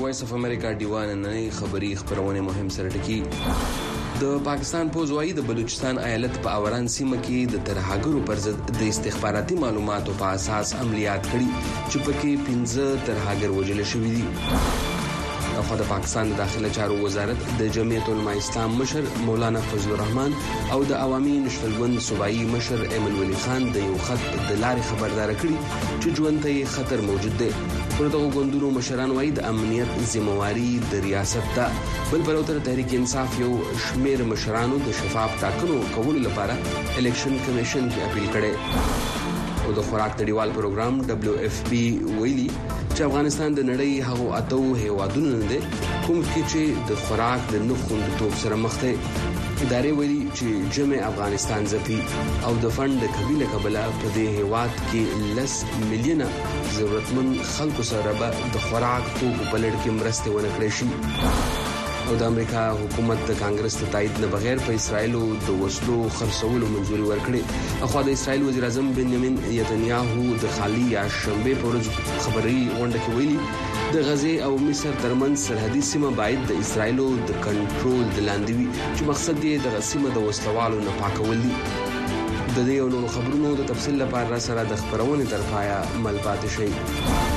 وایس اف امریکا ډیوان نن خبری خبرونه مهم سره ټکی د پاکستان پوز وايي د بلوچستان ایالت په اوران سیمه کې د ترهګرو پر ضد د استخباراتي معلوماتو په اساس عملیات کړي چې پکې 15 ترهګر وژل شوي دي. خو د پاکستان د داخله چارو وزارت د جمعیت العلماء اسلام مشر مولانا فضل الرحمن او د عوامي نشتلګوند صوبایي مشر ایمل ولی خان د یو خط د لارې خبردار کړي چې ژوند ته خطر موجود دی. پر دغه ګوندونو مشران وايي د امنیت ذمہواری د ریاست ته بل پروتر تحریک انصاف یو شمیر مشرانو د شفاف ټاکنو کولو لپاره الیکشن کمیشن کې اپیل کړي. او د خوراک تړیوال پروګرام WFP ویلي چې افغانستان د نړۍ هغو اتو هیوادونو نه دی کوم کې چې د خوراک د نخښوندتوب سره مخ دی. ادارې ویلي چې جمع افغانستان ځپي او د فند د قبيله قبله په دې هیواد کې 10 میلیونه ضرورتمند خلکو سره به د خوراک توکو په لړ کې مرسته ونه کړي شي. او د امریکا حکومت د کانګرس ته تایید نه بغیر په اسرایلو د وسلو خرڅولو منځوري ورکړي. اخو د اسرایل وزیر اعظم بنیامین نتنیاهو د خالی یا شنبه په ورځ خبري غونډه کې ویلي د غزه او مصر ترمنځ سرحدي سیمه باید د اسرایلو د کنټرول د لاندې وي چې مقصد یې د سیمه د وسلوالو نه پاکول دي. د دې او نورو خبرونو د تفصیل لپاره سره د خبرونې تر پایه مل پاتې شئ.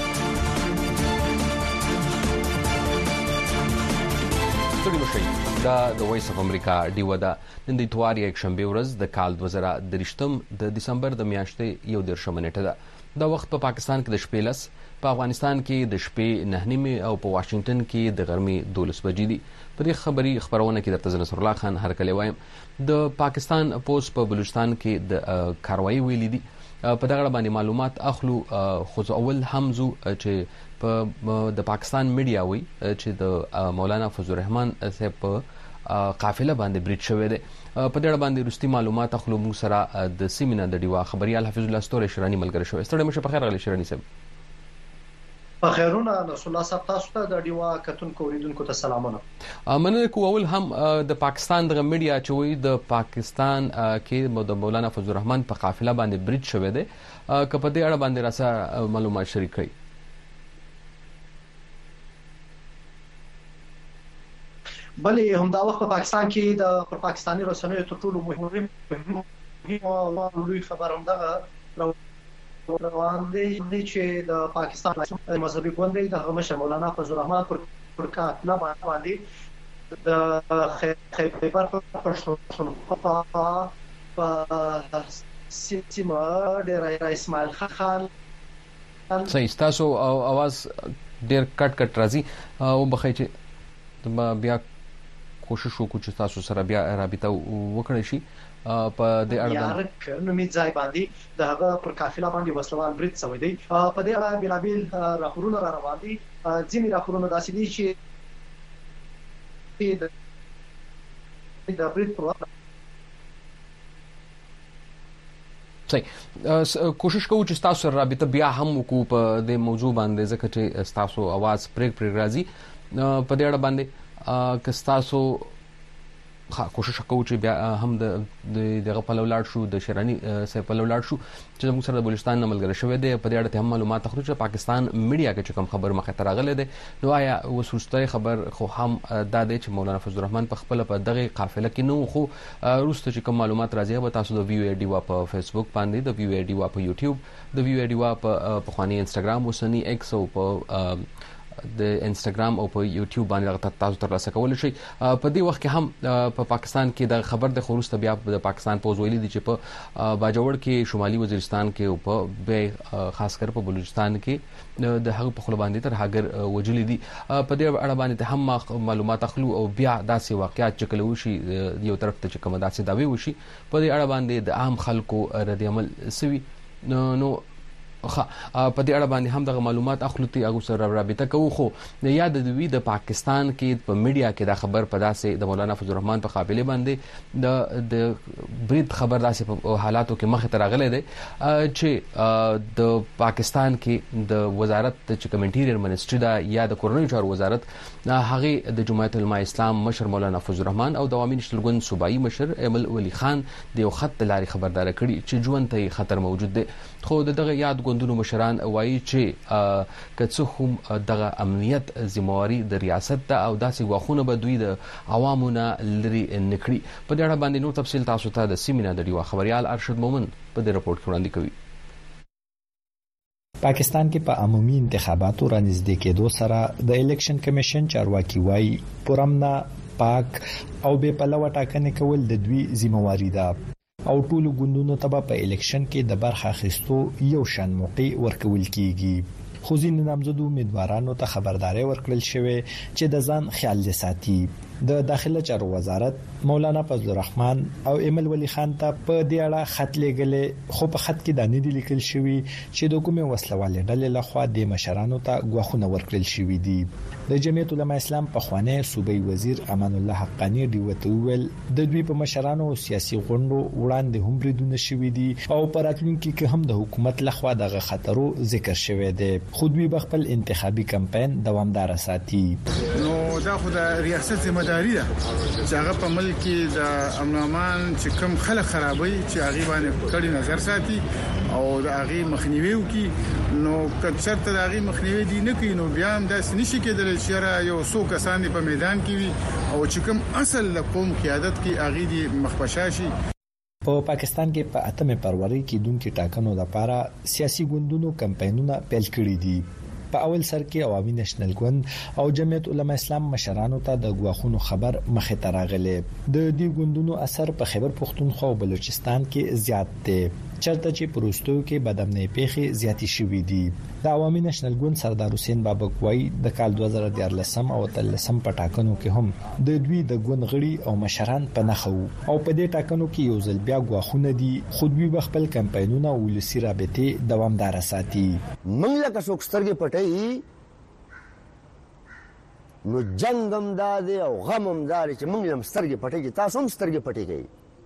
دا د وایس اف امریکا ډیو دا نن د اتوار یک شنبه ورځ د کال 2023 د دسمبر د میاشتې 1 نیټه ده. دا وخت په پاکستان کې د شپې 10 په افغانستان کې د شپې 9 او په واشنگټن کې د غرمې 12 بجې دي. په دې خبري خبرونه کې درته نصر الله خان هرکلی وایم. د پاکستان پوز په بلوچستان کې د کاروایی ویلي دي په دغه باندې معلومات اخلو. خو اول همزو چې د پاکستان میډیا وی چې د مولانا فضل الرحمن صاحب په قافله باندې بریټ شوی دی. په دې باندې رستي معلومات اخلو موږ سره د سیمینه د ډیوا خبريال حفیظ الله ستوري شرانی ملګری شوی. ستړي مشه په خیر غلی شرانی صاحب. په خیرونه رسول الله صاحب تاسو ته د ډیوا کتونکو اوریدونکو ته سلامونه. مننه کو. اول هم د پاکستان د میډیا چې وی د پاکستان کې د مولانا فضل الرحمن په قافله باندې بریټ شوی دی که په دې اړه باندې راسه معلومات شریک کړئ. بلې همدا وخت په پاکستان کې د پاکستاني رسنیو تر ټولو مهمه او لوی خبر همدغه روان دی چې د پاکستان مذهبي ګوند د مشر مولانا فضل الرحمن پر کاتله باندې د خیبر پښتونخوا په سیمه ډېر اسماعیل خان صحیح تاسو اواز ډېر کټ راځي او بخای چې بیا کوشش وکړو چې تاسو سره بیا رابطه وکړئ شي په دې اړه باندې نو می ځای باندې د هغه پر قافله باندې وسلوال بریټ شوی دی. په دې اړه بلابل راپورونه را روان دي. ځینې راپورونه داسې دي چې د بریټ پر وخت صحیح کوشش کوو چې تاسو سره رابطه بیا هم وکړو په دې موضوع باندې ځکه چې تاسو आवाज پریک راځي په دې اړه باندې که تاسو کوشش کوو چې بیا هم دغه په لولاړ شو د شرانی سه په لولاړ شو چې موږ سره د بلوچستان ملګری شوی دی. په دې اړه هم معلومات اخلو چې پاکستان میډیا کې کوم خبر مخه ته راغلی دی. نو آیا وسوسته خبر خو هم دا دی چې مولانا فضل الرحمن په خپل په دغه قافله کې نو خو روسته چې کوم معلومات راځي به تاسو د ویو ای ډیوا په فیسبوک باندې د ویو ای ډیوا په یوټیوب د ویو ای ډیوا په خواني انستګرام وسنی ایکس او په د انستګرام او په یوټیوب باندې تاسو ترلاسه کولای شئ. په دې وخت کې هم په پاکستان کې د خبر د خروج بیا د پاکستان پوز ویلي دي چې په باجوړ کې شمالي وزیرستان کې او په خاص کر په بلوچستان کې د هغه په خپل باندې تر هاګر وجلي دي. په دې اړه باندې هم معلومات اخلو او بیا داسې واقعیات چې کله وشي یو طرف ته چې کوم داسې داوی وشي په دې اړه باندې د عام خلکو رد عمل سوي نو په دې اړه باندې هم د معلومات اخلو ته هغه سره رابطه کوو. خو یاد دوی د پاکستان کې په میډیا کې دا خبر په داسې د مولانا فضل الرحمن په قابلیت باندې د برید خبر داسې په حالاتو کې مخه ته راغلی دی چې د پاکستان کې د وزارت چې کمنټیریر منسټری دا یا د کورنیو چارو وزارت هغه د جمعیت العلماء اسلام مشر مولانا فضل الرحمن او د عوامي نشتلګوند صوبایي مشر ایمل ولی خان د یو خط لاري خبردار کړي چې ژوند ته خطر موجود دی. خو دغه یاد ګوندونو مشران وایي چې که څه هم دغه امنیت ذمہواری د ریاست ته او داسې غواخونه به دوی د عوامو نه لري نکړي. په دې اړه باندې نور تفصیل تاسو ته د سیمینار د ډیوا خبريال ارشد مومن په دې رپورټ کې وړاندې کوي. پاکستان کې په عمومي انتخاباتو رانږدې کېدو سره د الیکشن کمیشن چارواکي وایي پرامنا پاک او بې پلوه ټاکنې کول د دوی ذمہواری ده او ټول ګوندونو ته په الیکشن کې د برخه اخیستو یو شان موقع ورکول کیږي. خو ځینې نامزدو امیدوارانو ته خبرداري ورکړل شوې چې د ځان خیال دې ساتي. د داخله چارو وزارت مولانا فضل الرحمن او ایمل ولی خان ته په دې اړه خط لېږل، خو په خط کې د نه لیکل شوی چې د کومه وسلوالې ډلې لخوا د مشرانو ته غوښنه ورکړل شوې دي. د جمعیت العلماء اسلام په خوانه صوبای وزیر امان الله حقانی دی وتوول د دوی په مشرانو سیاسي غونډو وړاندې هم بریدونه شوې دي او پراتلونکو کې هم د حکومت لخوا دغه خطرو ذکر شوی دی. خو دوی خپل انتخابي کمپاین دوامدار ساتي. نو دا خو د ریاست ذمہداري ده چې هغه په ملک کې د امن امان چې کوم خلک خرابوي چې هغه باندې کړي نظر ساتي او د هغه مخنیوي وکي. نو کچته د هغه مخنیوي دي نه کوي نو بیا هم داس نشي کېدل چې یو څو کسان په میدان کې وي او چې کوم اصل قوم قیادت کې هغه دي مخبشاشي. په پاکستان کې په 8 فروری کې دونکو ټاکنو لپاره سیاسي ګوندونو کمپاینونه پیل کړي دي. په اول سر کې عوامي نېشنل ګوند او جمعیت العلماء اسلام مشرانو ته د غواخونو خبر مخه تراغله. د دې ګوندونو اثر په خیبر پختونخوا او بلوچستان کې زیات دی، چرته چې پروستو کې بدامنۍ پیښې زیاتې شوې دي. د عوامي نېشنل ګوند سردار حسین بابک وای د کال 2014 او 13 په ټاکنو کې هم د دوی د ګوند غړي او مشران په نخو او په دې ټاکنو کې یو ځل بیا غواخونه دي. خو دوی خپل کمپاینونه او ولسی رابطې دوامدار ساتي. موږ لکه څوکسترګې پټي نو جنگم دادې او غمم دادې چې موږ هم سترګې پټې کې تاسو هم سترګې پټې کوي.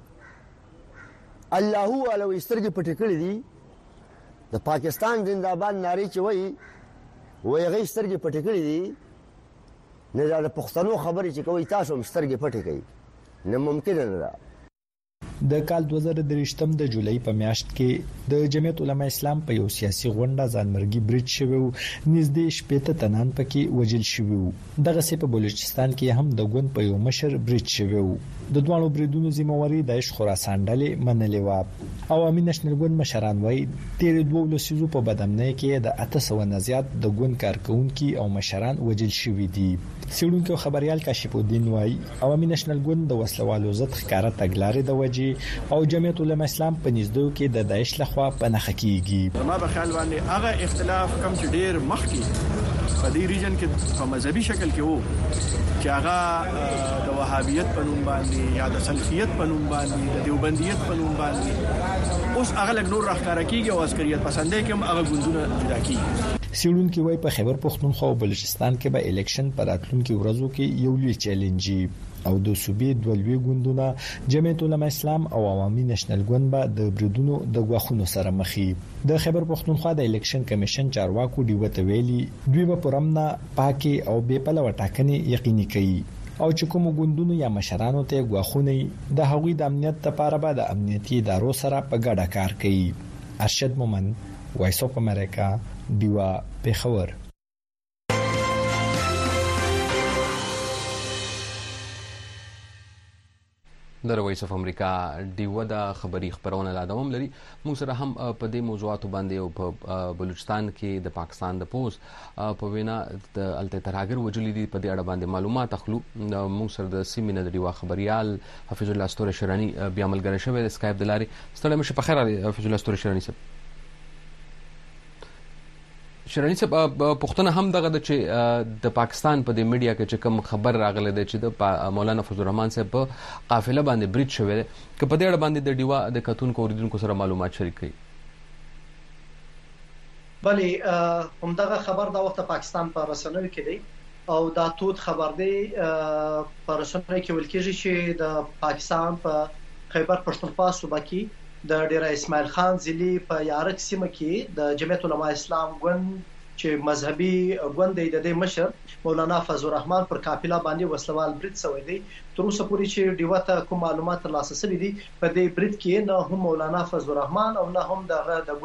الله علو سترګې پټې کړې دي. د پاکستان زنده‌باد نارې چې وایي هغه سترګې پټې کړې دي. نه دا د پښتنو خبرې چې کوي تاسو هم سترګې پټې کوي نه ممکن نه ده. د کال 2023 د جولای په میاشت کې د جمعیت العلماء اسلام په یو سیاسي غونډه ځانمرګي برید شوی او نږدې 80 تنان پکې وژل شوی. دغه سه په بلوچستان کې هم د ګوند په یو مشر برید شوی. د دوه بریدونو ذمہواری د خراسان ډلې منلې و. عوامي نېشنل ګوند مشران وایي تیر 2 لسیزو په بدامنۍ کې د 800 نه زیات د ګوند کارکونکو او مشران وژل شوی دي. سیړونکو خبريال کاشف الدین وایي عوامي نېشنل ګوند د وسلوالو ضد ښکارا تګلارې د وجې او جمعیت العلماء اسلام په نږدې کې د داعش لخوا پناه کیږي. ما په خیال باندې هغه اختلاف کم چې ډیر مخکې په دې ریجن کې په مذهبي شکل کې وو چې هغه د وهابیت په نوم باندې یا د سلفیت په نوم باندې د دیوبندیت په نوم باندې اوس هغه لګ نور راخاره کیږي او عسکریت پسندې کوم هغه ګوندونه جدا کیږي. سیړونکو وایي په خیبر پختونخوا او بلوچستان کې به الیکشن پر راتلونکو ورځو کې یو لوی چیلنج او د صوبې دوه ګوندونه جمعیت العلماء اسلام او عوامي نېشنل ګوند به د بریدونو د غواخونو سره مخي. د خیبر پختونخوا د الیکشن کمیشن چارواکو دی وته ویلي دوی به پرامنا پاکي او بې پلوه ټاکنې یقیني کوي او چې کوم ګوندونو یا مشرانو ته غواخونه د هغوی د امنیت لپاره به د امنیتي ادارو سره په ګډه کار کوي. ارشد مومن، وایس اف امریکا، دیوا پیښور. د وایس اف امریکا دیو د خبري خبرونه لا دوام لري. موږ سره هم په دې موضوعاتو باندې او په بلوچستان کې د پاکستان د پوز په وینا د الته ترهاګر وجلي دي په دې اړه باندې معلومات اخلو. موږ سره د سیمینار د دیوا خبريال حفیظ الله استوره شرانی بیا ملګری شوی د اسکایپ د لارې. ستړي مشه په خیر حفیظ الله استوره شرانی صاحب. شرانی صاحب پښتنه هم دغه چې د پاکستان په د میډیا کې چې کوم خبر راغله د چې د مولانا فضل الرحمن صاحب په قافله باندې برید شوی که په دې اړه باندې د دیوا د کتونکو اوریدونکو سره معلومات شریک کړي. بله همدغه خبر دا وخت پاکستان په رسنیو کې دی او دا تود خبر دی په رسنیو کې ویل کېږي چې د پاکستان په خیبر پښتونخوا صوبه کې د ډیر اسماعیل خان زلی په یارک سیمه کې د جمعیت العلماء اسلام ګوند چې مذهبي ګوند دی د مشر مولانا فضل الرحمن پر قافله باندې وسلوال برید شوی دی. تر اوسه پورې چې دیوته کوم معلومات ترلاسه شوي دي په دې برید کې نه هم مولانا فضل الرحمن او نه هم د ګوند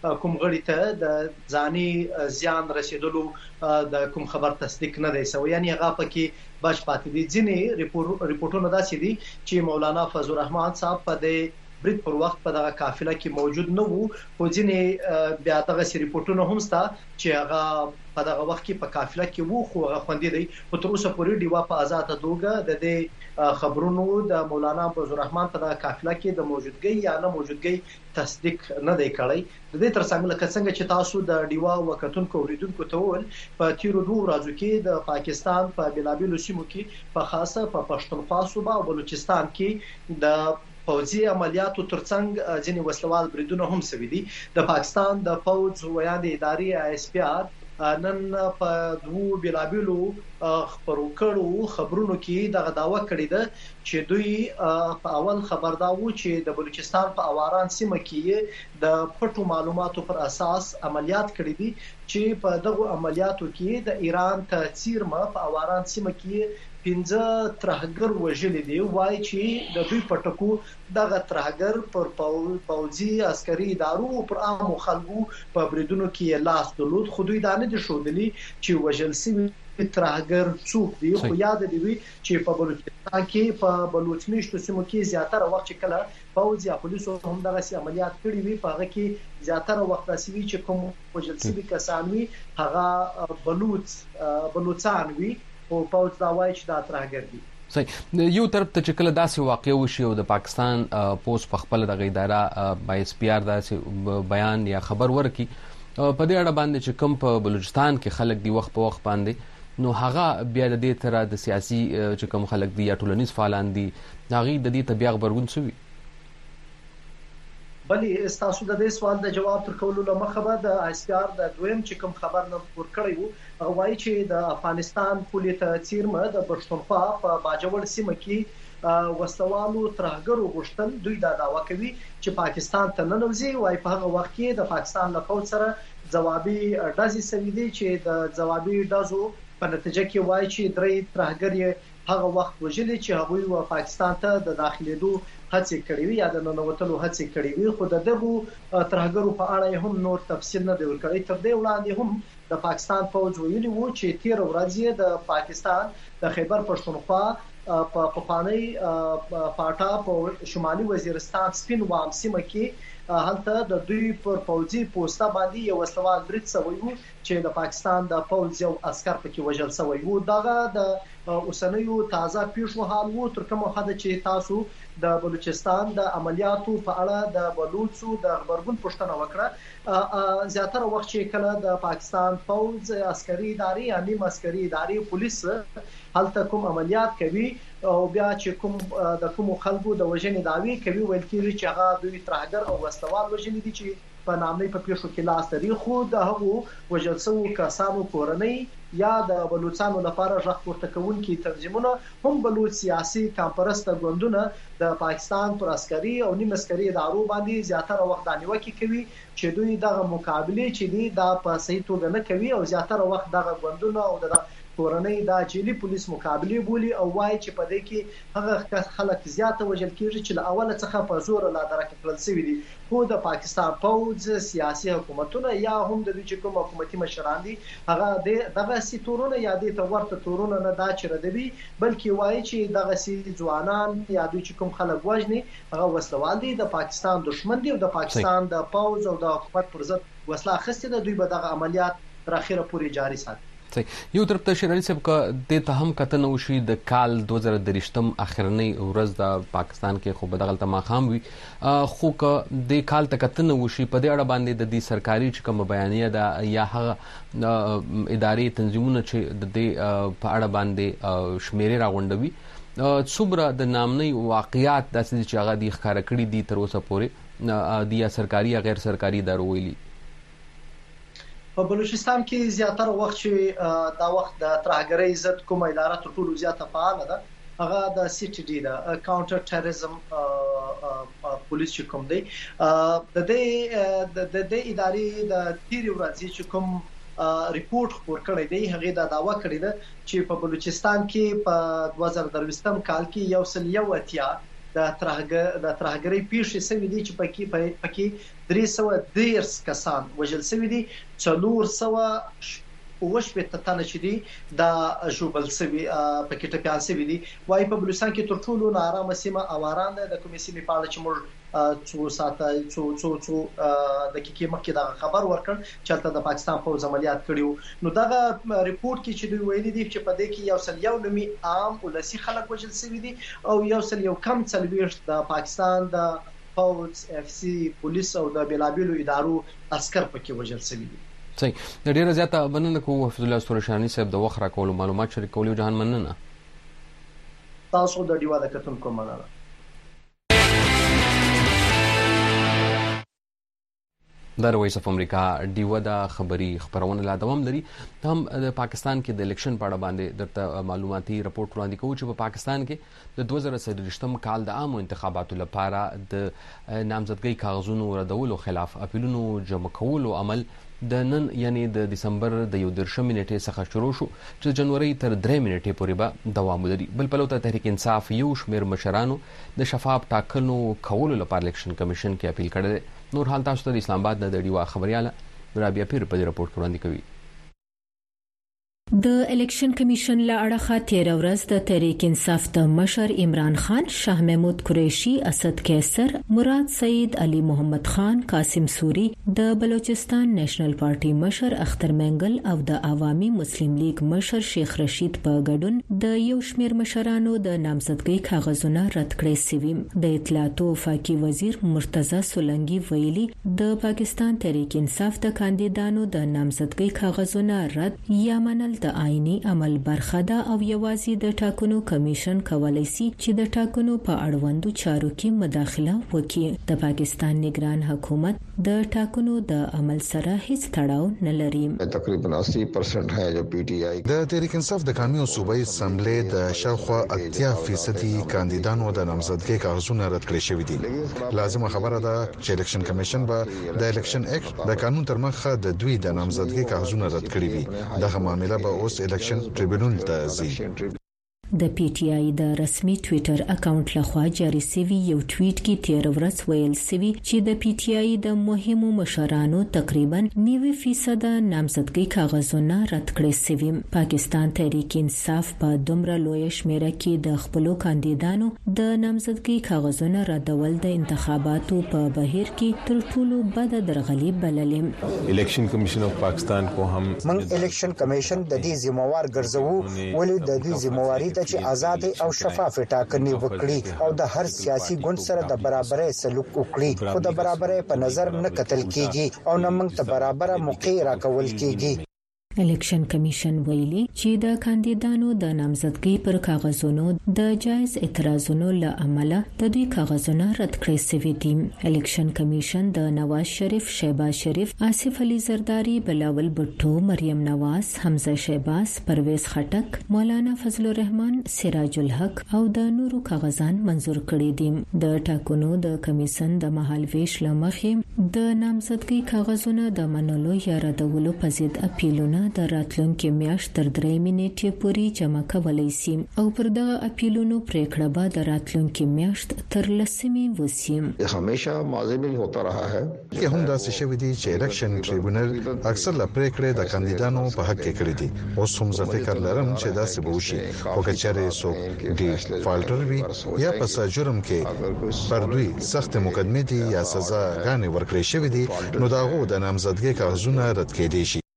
کوم غړي ته د ځاني زیان رسیدلو د کوم خبر تصدیق نه دی سوی، یعنی هغه پکې بچ پاتې دي. ځینې ریپورتونه داسې دي چې مولانا فضل الرحمن صاحب په د برید پر وخت په دغه قافله کې موجود نه وو، خو ځینې بیا دغه ریپورتونه هم ستا چې هغه په دغه وخت کې په قافله کې وو، خو هغه خوندي دی. خو تر اوسه پورې ډیوا په آزاد توګه د دې خبرونو د مولانا فضل الرحمن په دغه قافله کې د موجودګۍ یا نه موجودګۍ تصدیق نه دی کړی. د دې ترڅنګ لکه څنګه چې تاسو د ډیوا وکټونکو اوریدونکو ته ول په تیرو 2 ورځو کې د پاکستان په بلابلو سیمو کې په خاصه په پښتونخوا صوبه او بلوچستان کې د پوځي عملیاتو ترڅنګ ځینې وسلوال بریدونه هم شوي دي. د پاکستان د پوځ ویا د ادارې ISPR نن په 2 بلابلو خبرونو کې دغه داوا کړې ده چې دوی په اول خبر دا و چې د بلوچستان په اواران سیمه کې د پټو معلوماتو پر اساس عملیات کړې دي چې په دغه عملیاتو کې د ایران تاثیر ما په اواران سیمه کې 15 ترهګر وژل دي. وای چې د دوی پټکو دغه ترهګر پر پوځي عسکري ادارو پر عام خلکو په بریدونو کې لاس درلود، خو دوی دا نه دي ښودلي چې وژل شوي ترهګر څوک دي. خو یاد دی چې په بلوچستان کې په بلوچ میشتو سیمو کې زیاتره وخت چې کله پوځ یا پولیسو هم دغه عملیات کړي وي، په هغه کې زیاتره وخت راسي چې کوم وژل شوي کسان وي هغه بلوچستان وي، او پوځ دا وایي چې دا ترهګر دي. صحیح. یو طرف ته چې کله داسې واقع وشي او د پاکستان پولیس په خپل د اداره ISPR داسې بیان یا خبر ورکړي په دې اړه باندې چې کوم په بلوچستان کې خلک دی وخت په وخت باندې، نو هغه بیا د دې تر د سیاسي چې کوم خلک دی یا ټولنیز فعالان دي هغه د دې تبلیغ غبرګون شوی. بلې استاسو د دې سوال د جواب تر کولو لمخه به د ISPR د دویم چې کوم خبر نه ورکړی وو، هغه وایي چې د افغانستان پولیس تاثیر ما د پښتونخوا په باجوړ سیمه کې وسلوالو ترهګرو غشتل. دوی دا دعوا کوي چې پاکستان ته ننوځي، وایي په هغه وخت کې د پاکستان له فوج سره ځوابي ډزې سوي دي چې د ځوابي ډزو په نتیجه کې وایي چې 3 ترهګر یې هغه وخت وژلي چې هغوی و پاکستان ته د داخليدو هڅې کړې وي یا د ننوتلو هڅې کړې وي، خو د دغه ترهګرو په اړه هم نور تفصیل نه دی ورکړی. تر دې وړاندې هم د پاکستان فوج ویلي وو چې 13 ورځې د پاکستان د خیبر پښتونخوا په پخوانی پاټا په شمالي وزیرستان سپین وام سیمه کې هلته د دوی پر پوځي پوسټه باندې یو وسلوال برید شوی وو چې د پاکستان د پوځ یو عسكر پکې وژل شوی وو. دغه د اوسنیو تازه پیښو حال وو، تر کومه حد چې تاسو د بلوچستان د عملیاتو په اړه د بلوچو د خبرګون پوښتنه وکړه. زیاتره وخت چې کله د پاکستان پوځ عسکري ادارې یا نیم عسکري ادارې پولیس هلته کوم عملیات کوي او بیا چې کوم د کوم خلکو د وژنې دعوی کوي، ویل کېږي چې هغه دوی ترهګر او وسلوال وژنې دي چې په نامې په پیښو کې لاس لري، خو د هغو وژل شوو کسانو کورنۍ یا د بلوچستانو لپاره ژغ پورته کوونکي تنظیمونه هم بلوچ سیاسي کمپرسته ګوندونه د پاکستان پر عسکري او نیم عسکري ادارو باندې زیاتره وخت نیوکه کوي چې دوی دغه مقابله چې دي دا په صحیح توګه نه کوي، او زیاتره وخت دغه ګوندونه او د کورنۍ د جیلی پولیس مقابله بولی او وایي چې په دې کې هغه خلک زیاته وژل کیږي چې له اوله څخه په زور لا درک کړل شوی دي. خو د پاکستان پوځ سیاسي حکومتونه یا هم د دوی کوم حکومتي مشران دي هغه دغه سیتورونه یا د تورته تورونه نه دا چې ردوي، بلکې وایي چې دغه سي ځوانان یا دوی کوم خلک وژني هغه وسلوال دي، د پاکستان دشمن دي او د پاکستان د پوځ او د حکومت پر ضد وسله اخیستې ده. دوی به دغه عملیات تر اخره پورې جاري ساتي. یو طرف ته شیر علي صاحب کا د ته هم کتنه وشي د کال 2023 اخرنۍ ورځ د پاکستان کې خو بدغل تما خام وي، خو ک د کال ته کتنه وشي په دې اړه باندې د دې سرکاري چې کوم بیانیه ده یا هغه ادارې تنظیمونه چې د دې په اړه باندې شمیرې راغونډوي څومره د نامنۍ واقعیات داسې چې هغه د ښکارا کړي دي تر اوسه پورې د یا سرکاري یا غیر سرکاري ادارو ویلي. په بلوچستان کې زیاتره وخت چې دا وخت د ترهګرۍ ضد کومه اداره تر ټولو زیاته فعاله ده هغه د CTD د کاونټر ټیرریزم پولیس چې کوم دی. د دې ادارې د تیری ورځې چې کوم ریپورت خپور کړی دی هغه دا داوا کړی ده چې په بلوچستان کې په 2023 کال کې 181 د ترهګرۍ پیښې شوې دي چې پکې 313 کسان وژل شوي دي 400 وشبه تنه چې دي دا جوبل سوي پکې ټپيان سوي دي وايي په بلوچستان کې تر ټولو نارامه سیمه اواران ده د کومې سیمې په اړه چې موږ څو ساعته څو دقیقې مخکې دا خبر ورکړ چې د پاکستان فوز عملیات کړیو نو دا ریپورت کې چې دوی ویلي دي چې په دې کې یو سل یو نومي عام ولسی خلک وژل سوي دي او یو سل یو کم څلويشت د پاکستان د فوز اف سي پولیس او د بلابلو ادارو عسكر پکې وژل سوي دي صحیح د ډیره زیاته مننه کوم حفظ الله استورشاني صاحب د وخت راکولو معلومات شریکولو جهان مننه تاسو د ډیوا د کتونکو مننه د وایس اف امریکا ډیوا د خبري خبرونه لا دوام لري هم د پاکستان کې د الیکشن په اړه باندې درته معلوماتي راپورټ وړاندې کوو چې په پاکستان کې د 2023م کال د عامو انتخاباتو لپاره د نامزدګۍ کاغذونو ردولو خلاف اپیلونو جمع کولو عمل د نن یعنی د دسمبر د 11 نیټې څخه شروع شو چې جنوري تر 3 نیټې پورې به دوام ولري بل په لور تحریک انصاف یو شمېر مشرانو د شفاف ټاکنو کولو لپاره الیکشن کمیشن کې اپیل کړی نور حال تاسو ته د اسلام آباد د ډیوا خبرياله رابعه پیر په رپورټ وړاندې کوي د الیکشن کمیشن له اړخه 13 ورځ د تحریک انصاف د مشر عمران خان، شاه محمود قریشي، اسد قیصر، مراد سعید، علي محمد خان، قاسم سوري، د بلوچستان نېشنل پارټي مشر اختر منګل او د عوامي مسلم لیگ مشر شیخ رشید په ګډون د یو شمېر مشرانو د نامزدګۍ کاغذونه رد کړي سوي. د اطلاعات او وفاقي وزیر مرتضی سولنګي ویلي د پاکستان تحریک انصاف د کاندیدانو د نامزدګۍ کاغذونه رد یا منل د آئینی عمل برخه ده او یوازې د ټاکنو کمیشن کولای شي چې د ټاکنو په اړوندو چارو کې مداخله وکړي. د پاکستان نگران حکومت د ټاکنو د عمل سره هیڅ تړاو نه لري. تقریبا 80% ہے جو پی ټی آئی د تحریک انصاف د قومي او صوبایي اسمبلی د شاوخوا 80% کاندیدانو د نامزدګۍ کاغذونه رد کړي شوی دي. لازمه خبره ده چې الیکشن کمیشن به د الیکشن اکټ د قانون تر مخه د دوی د نامزدګۍ کاغذونه رد کړي وي. دغه معاملې به اوس الیکشن ټریبیونل ته ځي. د پی ټی آی د رسمي ټوئیټر اکاونټ لخوا جاری شوی یو ټویټ کې 13 ورځ ویل شوی چې د پی ټی آی د مهمو مشرانو تقریبا 90% نامزدګۍ کاغذونه رد کړي شوی. پاکستان تحریک انصاف په دومره لوی شمیره کې د خپل کاندیدانو د نامزدګۍ کاغذونه ردول د انتخاباتو په بهیر کې تر ټولو بد درغلي بللې. الیکشن کمیشن اف پاکستان کو هم من الیکشن کمیشن د دې ذمہوار ګرځوو ولې د دې ذمہواری چې آزاد او شفاف ټاکنې وکړي او د هر سیاسي ګوند سره د برابرۍ سلوک وکړي خو د برابرۍ په نظر نه کتل کیږي او نه موږ ته برابر موقع راکول کیږي. الیکشن کمیشن ویلي چې د کاندیدانو د نامزدګۍ پر کاغذونو د جایز اعتراضونو له امله د دوی کاغذونه رد کړي شوي دي. الیکشن کمیشن د نواز شریف، شهباز شریف، آصف علي زرداری، بلاول بټو، مریم نواز، حمزه شهباز، پرویز خټک، مولانا فضل الرحمن، سراج الحق او د نورو کاغذان منزور کړي دي. د ټاکنو د کمیشن د مهالويش لمخې د نامزدګۍ کاغذونه د منلو یا ردولو په ضد اپیلونه د راتلونکي میاشت تر 3 نیټې پورې جمع کولای شي او پر دغه اپیلونو پریکړه به د راتلونکي میاشت تر 10 وسی. همیشه ماضی میں ہوتا رہا ہے که هم داسې شوی دی چې الیکشن ټریبیونل اکثر لا پریکړه د کاندیدانو په حق کې کړې دي. اوس هم زه فکر لرم چې داسې به وشي خو که چېرې څوک دی فالټر وي یا په جرم کې پر دوی سخت مقدمه دي یا سزا غانې ورکړې شوی دي نو داغو د نامزدګۍ کاغذونه رد کېدي شي.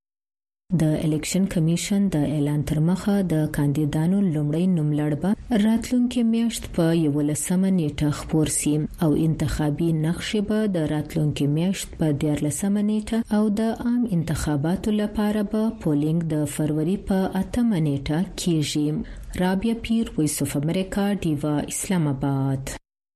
د الیکشن کمیشن د اعلان تر مخه د کاندیدانو لومړی نوملړ به راتلونکي میاشت په 11 نیټه خپور شي او انتخابي نقشې به د راتلونکي میاشت په 14 نیټه او د عام انتخاباتو لپاره به پولینګ د فروری په 8 نیټه کیږي. رابعه پیر، وایس اف امریکا، ډیوا، اسلام آباد.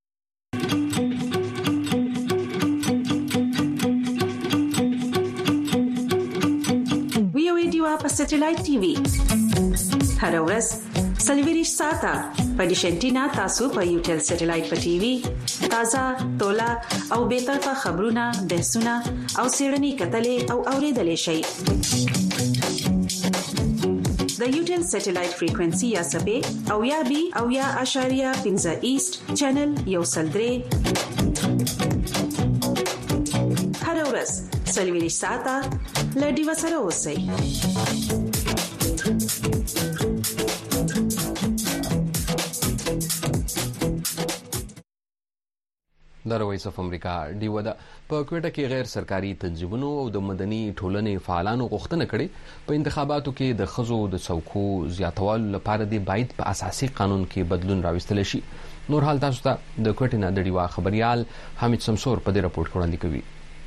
په سټلایټ ټي وي هر ورځ سلویریش ساته په ډیشنټینا تاسو په یوټل سټلایټ په ټي وي تازه تولا او به طرفه خبرونه، بحثونه او سیړنی کتلې او اوریدلې شي. د یوټل سټلایټ فریکوئنسي یا سبې او یا بي او یا اشاریه 15 ایست چینل یو سلدري هر ورځ سلویریش ساعته لډي وسره اوسئ. د وایس اف امریکا ډیو ده په کوټه کې غیر سرکاري تنظیمونو او د مدني ټولنې فعالانو غوښتنه کړې په انتخاباتو کې د خزو د څوکو زیاتولو لپاره د باید په اساسي قانون کې بدلون راوستل شي. نور حال تاسو ته د کوټه نه د ډیوا خبريال حمید سمسور په دې راپورټ وړاندې کوي.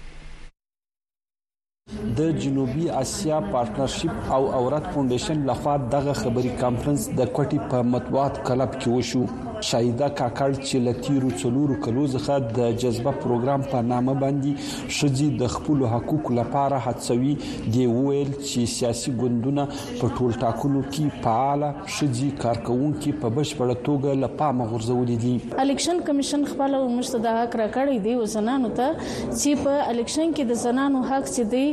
د جنوبي اسیا پارټنرشپ او اورات فاونډیشن لخوا دغه خبري کانفرنس د کوټي په مطبوعات کلب کې وشو. شاهده کاکړ چې لتیرو څلورو کلو څخه د جذبه پروګرام په نامه باندې شذي د خپل حقوقو لپاره هڅوي دی ویل چې سیاسي ګوندونه په ټول ټاکنو کې فعال شذي کارکونکو په بشپړه توګه لپاره غورځولې دي. الیکشن کمیشن خپل مشتدا حق راکړی دی وزنانو ته چې په الیکشن کې د زنانو حق چې دی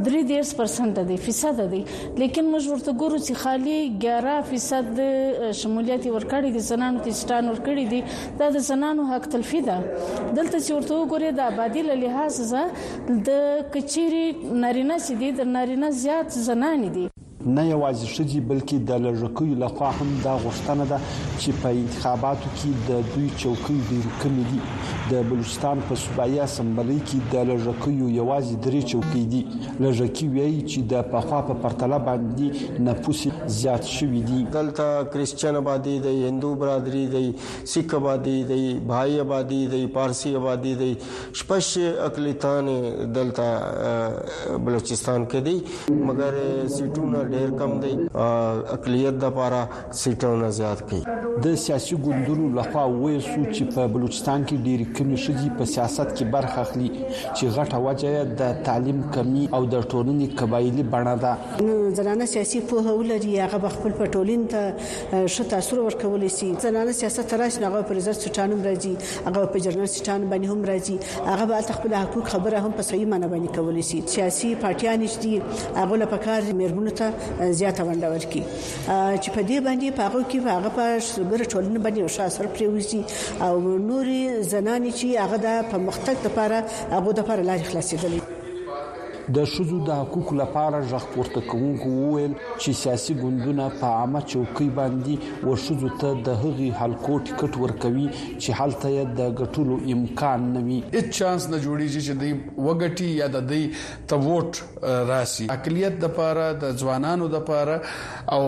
3% دی فیصد دی، لیکن موږ ورته ګورو چې خالي 11% شمولیت ورکړي دي زنانو ته ستان ورکړي دي. دا د زنانو حق تلفي ده. دلته چې ورته وګوري د آبادی له لحاظ د کچيري نارینه سي دي د نارینه زیات زنانې دي. نه یوازې شذي بلکې د لږکیو لخوا هم دا غوښتنه ده چې په انتخاباتو کې د دوی چوکۍ ډېر کم دي. د بلوچستان په صوبایي اسمبلی کې د لږکیو یوازې 3 چوکۍ دي. لږکي وایي چې د پخوا په پرتله باندې نفوس زیات شوی دي. دلته کریسچن آبادی دی، هندو برادری دی، سکھ آبادی دی، بھائی آبادی دی، پارسی آبادی دی، شپږ اقلیتان دلته بلوچستان کې دي، مګر سیټونه ډېر کم دي. اقلیت د لپاره سیټونه زیات کړي. د سیاسي ګوندونو لخوا وایي چې په بلوچستان کې ډېر کمی شذي په سیاست کې برخه اخلي چې غټه وجه د تعلیم کمی او د ټولنې قبایلی بڼه ده. زنانه سیاسي پوهه ولري هغه خپل پټولین ته ښه تاثیر ورکولی شي. زنانه سیاست راشي هغه پر ریاست سټانم راځي، هغه په جرنال سټان باندې هم راځي، هغه به خپل حقوق خبره هم په صحیح معنی باندې کولی شي. سیاسي پارټیان دي هغه لپاره کار مېرمنو ته زیاته ونډه ورکړي چې په دې باندې په هغه کې هغه په شګر ټولنه باندې ښه اثر پرېوځي او نوري زنانې چې هغه د پرمختګ لپاره هغه د لپاره لارې خلاصېدلې. د شذو د حقوقو لپاره ځخ پورته کوونکو وویل چې سیاسي ګوندونه په عامه چوکۍ باندې و شذو ته د هغې حلقو ټیکټ ورکوي چې هلته یې د ګټلو امکان نه وي. هیڅ چانس نه جوړیږي چې دوی وګټي یا د دوی ته ووټ راسي. اقلیت د لپاره د ځوانانو د لپاره او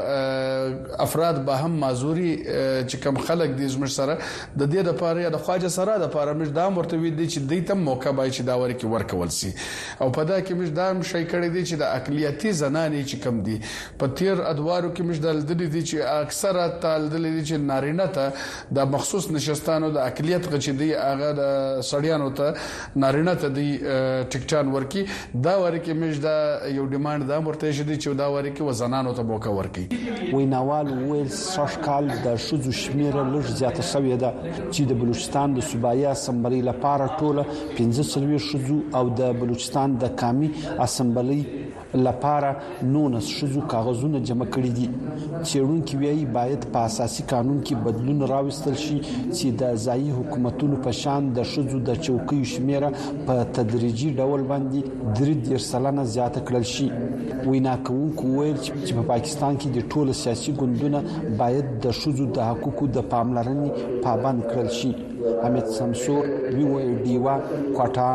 افراد به هم معذوري چې کم خلک دي زموږ سره د دې لپاره یا د خواجه سره د لپاره موږ دا مرتوي دي چې دوی ته موقع بای چې دا ورکول شي. او په دا کې موږ دا شي کړی دي چې د اقلیتي زنانې چې کم دي په تیر ادوارو کې موږ دلدل دي چې اکثره تلدل دي چې نارینه ته د مخصوص نشستانو د اقلیت غچ دي هغه د سړیانو ته نارینه ته دي ټیکټان ورکی. دا ورکی موږ دا یو ډیماند دا مرته شي چې دا ورکی وزنانو ته موقع ورکی. ویناوال ویل سشکال د شذو شمیره لږ زیاته شوې ده چې د بلوچستان د صوبایي اسمبلی لپاره ټوله 15 شذو او د بلوچستان د قومي اسمبلی لپاره 19 شذو کاغذونه جمع کړي دي. چېرونکو ویلي باید په اساسي قانون کې بدلون راوستل شي چې د ځایي حکومتونو په شان د شذو د چوکۍ شمیره په تدریجي ډول باندې 3% زیاته کړل شي. وینا کوونکو ویل چې په پاکستان کې د ټولو سیاسي ګوندونو باید د شذو د حقوقو د پاملرنې پابند کړل شي. حمید سمسور وی ډیوا کوټا.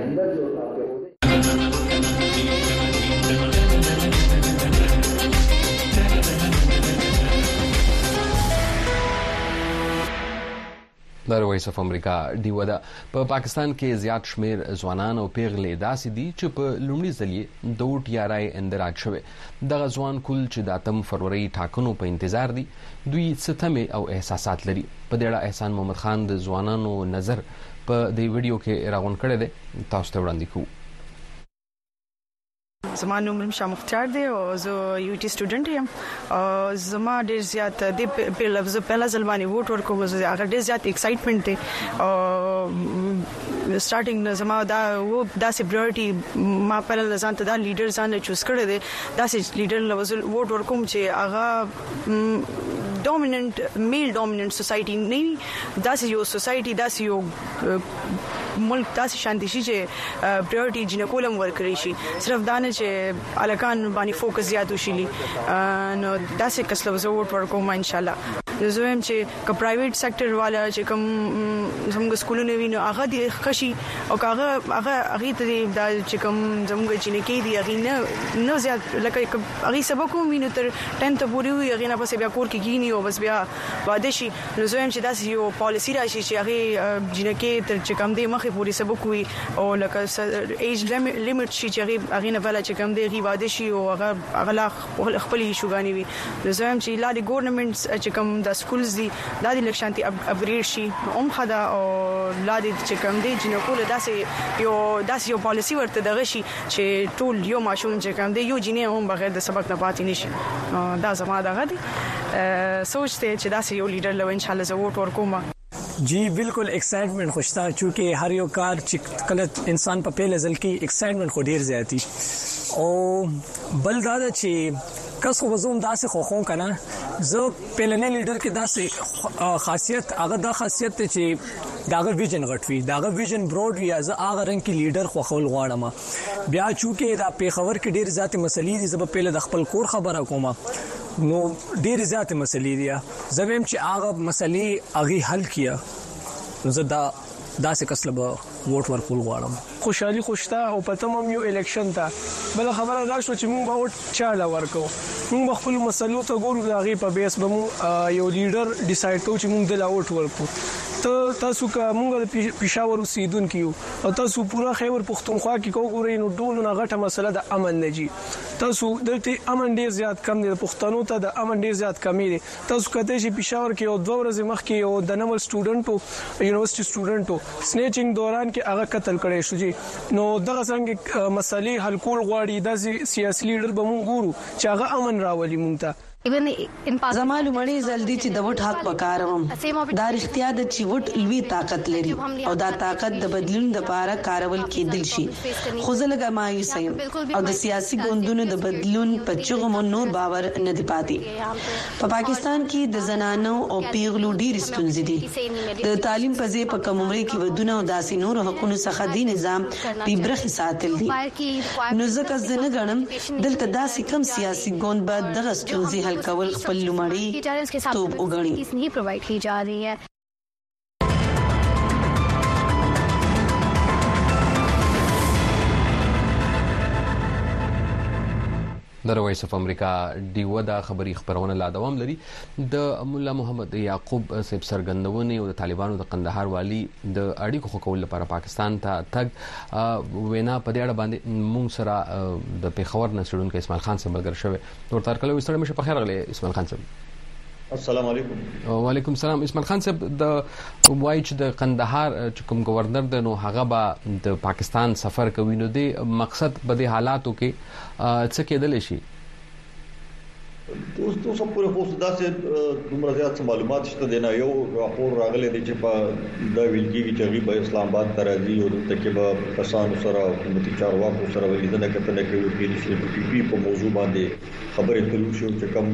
د وایس اف امریکا ډیو ده په پاکستان کې زیات شمیر ځوانان او پیغلې داسې دي چې په لومړي ځل د ووټ یارای اندراج شوی. دغه ځوان کول چې د 8 فروری ټاکنو په انتظار دي دوی ستمه او احساسات لري. په دې اړه احسان محمد خان د ځوانانو نظر په دې ویډیو کې راغون کړی دی، تاسو ته وړاندې کوو. زما نوم رمشا مختار دی او زه یو ټي سټوډنټ یم. زما ډیر زیات د په لفظ په لازم باندې ووټ ورکوم. زه هغه ډیر زیات ایکسایټمنټ دی. سٹارټینګ زما دا داسې پرایورټي ما په لزان ته دا لیډر ځان چوز کړی دی. داسې لیډر لوزل ووټ ورکوم چې هغه dominant male dominant society نه داسې یو society داسې یو ملک داسې شانتي شي چې پرایورټي جنکولم ورکړي شي. صرف دا نه چې الکان باندې فوکس زیات وشي نو داسې کس له ووټ ورکوم ان شاء الله. زه هم چې ک پرایویټ سېکټر والا چې کوم زموږ سکولونه ویني هغه دي خشي او هغه ته دا چې کوم زموږ جنکی دي هغه نه زیات لکه هغه سبق کوم ویني تر 10th پورې وي هغه نه پسې بیا کور کې کینی او بس بیا واده شي. نو زه هم چې داسې یو پالیسی راشي چې هغه جنکی تر چې کوم دی مخې پورې سبق وي او لکه ایج لیمټ شي چې هغه نه ولا چې کوم دی هغه واده شي او هغه خپل شوګانی وي. زه هم چې لاري ګورنمنت چې کوم د سکولز دي د لکشانتي اپګریډ شي خدا او لادي چې کوم دي جنکول داسې یو پالیسی ورته دغه شي چې ټول یو ماشوم چې کوم دي یو جنې هم بغیر د سبق نه پاتې نشي. دا زما دغه دي سوچته چې داسې یو لیډر لو ان شاء الله زه ووټ ورکوم. जी बिल्कुल एक्साइटमेंट खुशता चूँकि हर यो कार कलत इंसान पर पहले जल की एक्साइटमेंट को ढेर ज़्यादा और बलदादा ची कस को वज़ूम दासे खोखों का ना जो पहले ने लीडर के दासे खासियत अगर दा खासियत ची दागर विजन गटवी दागर विजन ब्रॉड या ज आगर रंग की लीडर खोखल वाड़मा ब्या चूँकि दा पे खबर के ढेर ज़्यादा मसली दी जब पहले दखपल कोर खबर कोमा नो ډیر زیات مسلې دي زمیم چې هغه مسلې هغه حل کیا زدا داسې کسلب ووټ ورکول غواړم. خوشحالي خوشتا او پته مم یو الیکشن ته بل خبره دا شو چې موږ ووټ چاله ورکو. موږ خپل مسلو ته ګورو هغه په بیس به یو لیډر ډیسایډ کوو چې موږ د ووټ ورکو. تاسو کا موږ د پېښور اوسیدونکو یو او تاسو پورا خیبر پختونخوا کې کوګورئ نو ډول نه غټه مسله د امن نه جي. تاسو دلته امن ډیر زیات کم دي پښتنو ته د امن ډیر زیات کمی دي. تاسو کته چې پېښور کې او 2 ورځې مخکې یو د نمل سټوډنټو یونیورسيټي سټوډنټو سنیچینګ دوران کې هغه قتل کړي شو جی. نو دغه څنګه مسلې حل کول غواړي د سیاسي لیډر به مونږ ګورو چې هغه امن راولي مونږ ته. زمالو مړی زلدي چې د وټ حق وکاروم دا اختیار د چې وټ لوی طاقت لري او دا طاقت د بدلون د لپاره کارول کېدل شي. خو زلګه مایوس یم او د سیاسي ګوندونو د بدلون په چغم نور باور نه دی پاتې. په پاکستان کې د زنانو او پیغلو ډیر ستونزې دي. د تعلیم په ځای په کوم عمر کې ودونه او داسې نور حقوقو څخه دی نظام په برخه ساتل دي. نو ځکه زنه غنم دلته داسې کم سیاسي ګوند به دغه ستونزې कवल खपल लुमाड़ी तो उगड़ी नहीं प्रोवाइड की जा रही है. د وایس اف امریکا ډیو دا خبري خبرونه لا دوام لري. د مولا محمد یعقوب صاحب سرګندونې او د طالبانو د قندهار والی د اړیکو خو کول لپاره پاکستان ته تګ وینا په دې اړه باندې مونږ سره د پیښور نسړون کې اسماعیل خان صاحب ملګری شوی. نور تر کله وستړی مشه په خیر غلې اسماعیل خان صاحب. السلام علیکم. وعلیکم السلام. اسماعیل خان صاحب د وای چې د قندهار کوم گورنر د نو هغه با د پاکستان سفر کوي نو د مقصد په دې حالاتو کې څه کېدل شي؟ دوستو سم پوره خو داسې دومره زیات معلومات شته دی نه. یو راپور راغلی دی چې په د ویلګي چې غیب اسلام آباد ته راځي او د تکبه کسانو سره حکومتي چارواکو سره ولیدنه کتنه کوي چې د پی پی په موضوع باندې خبرې تلو شو چې کوم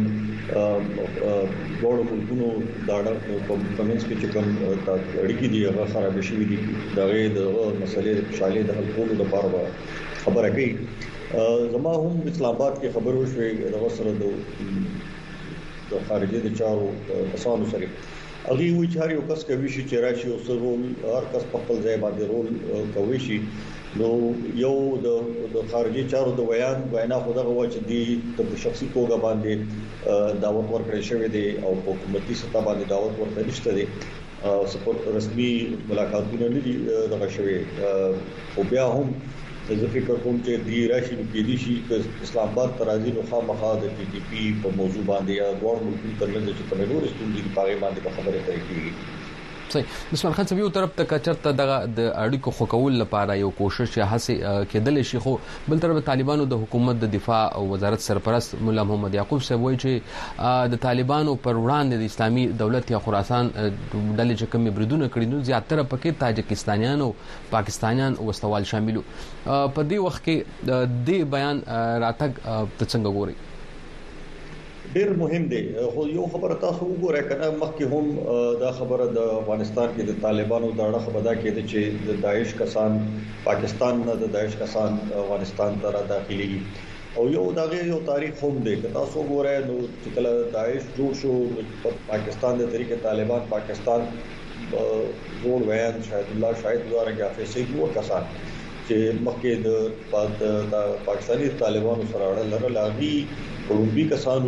ډول ملکونو داړه په کمنټس کې چې کوم اړیکې دي هغه خراب شي دي دغه د مسلې په شالې د حل کولو لپاره خبره کوي. زما هم اسلام آباد کې خبر وشوي د وسره د خارجي د چارو کسانو سره هغه وی چې هر یو کس کوي چې راشي او سرول هر کس په خپل ځای باندې رول کوي شي. نو یو د خارجي چارو د وینا خو دغه و چې دی د شخصي توګه باندې دعوت ورکړی شوی دی او په حکومتي سطح باندې دعوت ورکړل نشته دی. سپورت رسمي ملاقاتونه نه دي دغه شوی. او بیا هم زه فکر کوم چې دی راشي کې دي شي اسلام آباد ترازی نو خامخا د ټي ټي پی په موضوع باندې یا دوه ملکونو ترمنځ چې په نورو ستونزې په اړه باندې خبرې کوي. صحیح. اسماعیل خان صاحب یو طرف ته کچرته د اړیکو خو کول لپاره یو کوشش یا هڅه کېدل شي، خو بل طرف طالبانو د حکومت د دفاع او وزارت سرپرست مولا محمد یعقوب صاحب وایي چې د طالبانو پر وړاندې د اسلامي دولت یا خراسان ډلې چې کوم بریدونه کړي نو زیاتره پکې تاجکستانیان او پاکستانیان وسوال شاملو. په دې وخت کې د بیان راتګ ته څنګه ګوري؟ ډیر مهم دی. خو یو خبره تاسو وګورئ کنه مخکې هم دا خبره د افغانستان کې د طالبانو د اړه خبره کېده چې د داعش کسان پاکستان نه د داعش کسان افغانستان ته را داخلي او یو دغه یو تاریخ هم دی که تاسو وګورئ نو چې کله داعش جوړ شو پاکستان د طریقې طالبان پاکستان جوړ ویان شاهد الله شاهد دواره غافي نور کسان چې مخکې د پاکستاني طالبانو سره اړه لرله هغه کولومبي کسانو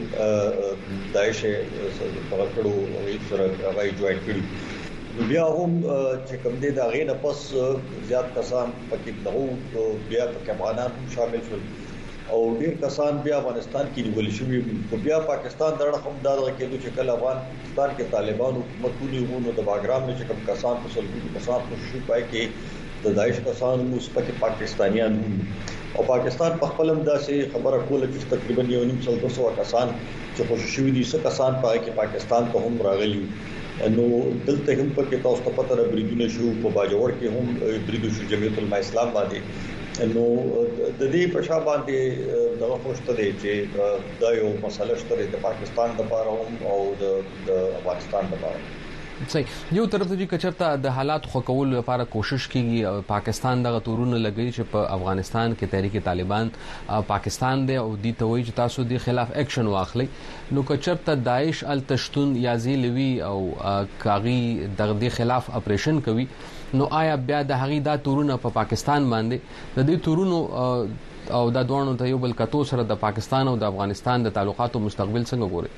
چې داعش په کړو او سره هغه جوړ کړی بیا هم چې کوم دي دا غي نه پس زیات کسان پکې دغه بیا په افغانان شامل شول او ډیر کسان بیا افغانستان کې نیول شوی او بیا پاکستان دغه هم دا کېدو چې کله افغانستان کې طالبانو حکومتونی وونه د باګرام نه چې کوم کسان په سلګي کسان په شو پای کې د داعش کسانو مسپکه پاکستانیان او پاکستان په خپل انداسې خبره کوله چې تقریبا 200 کسان چې خوشی شوی دي څه کسان پای کې پاکستان ته هم راغلي نو دلته هم په کې تاسو ته پته را بریدونه شو په باجوړ کې هم بریدو شو جمعیت العلماء اسلام باندې نو د دې په شابه باندې دغه خوشته دي چې دا یو مسله شته د پاکستان لپاره او د افغانستان لپاره. صحیح. یو طرف ته چې کچرته د حالات خو کول لپاره کوشش کیږي پاکستان دغه تورونه لګي چې په افغانستان کې تحریک طالبان پاکستان دی او د توي چې تاسو د خلاف اکشن واخلي نو کچرته داعش التشتون یا زیلوي او کاغي دغه خلاف اپریشن کوي نو آیا بیا د هغې دا تورونه په پاکستان باندې د دې تورونو او د دوانو ته یو بل کتو سره د پاکستان او د افغانستان د تعلقاتو مستقبل څنګه ګوري؟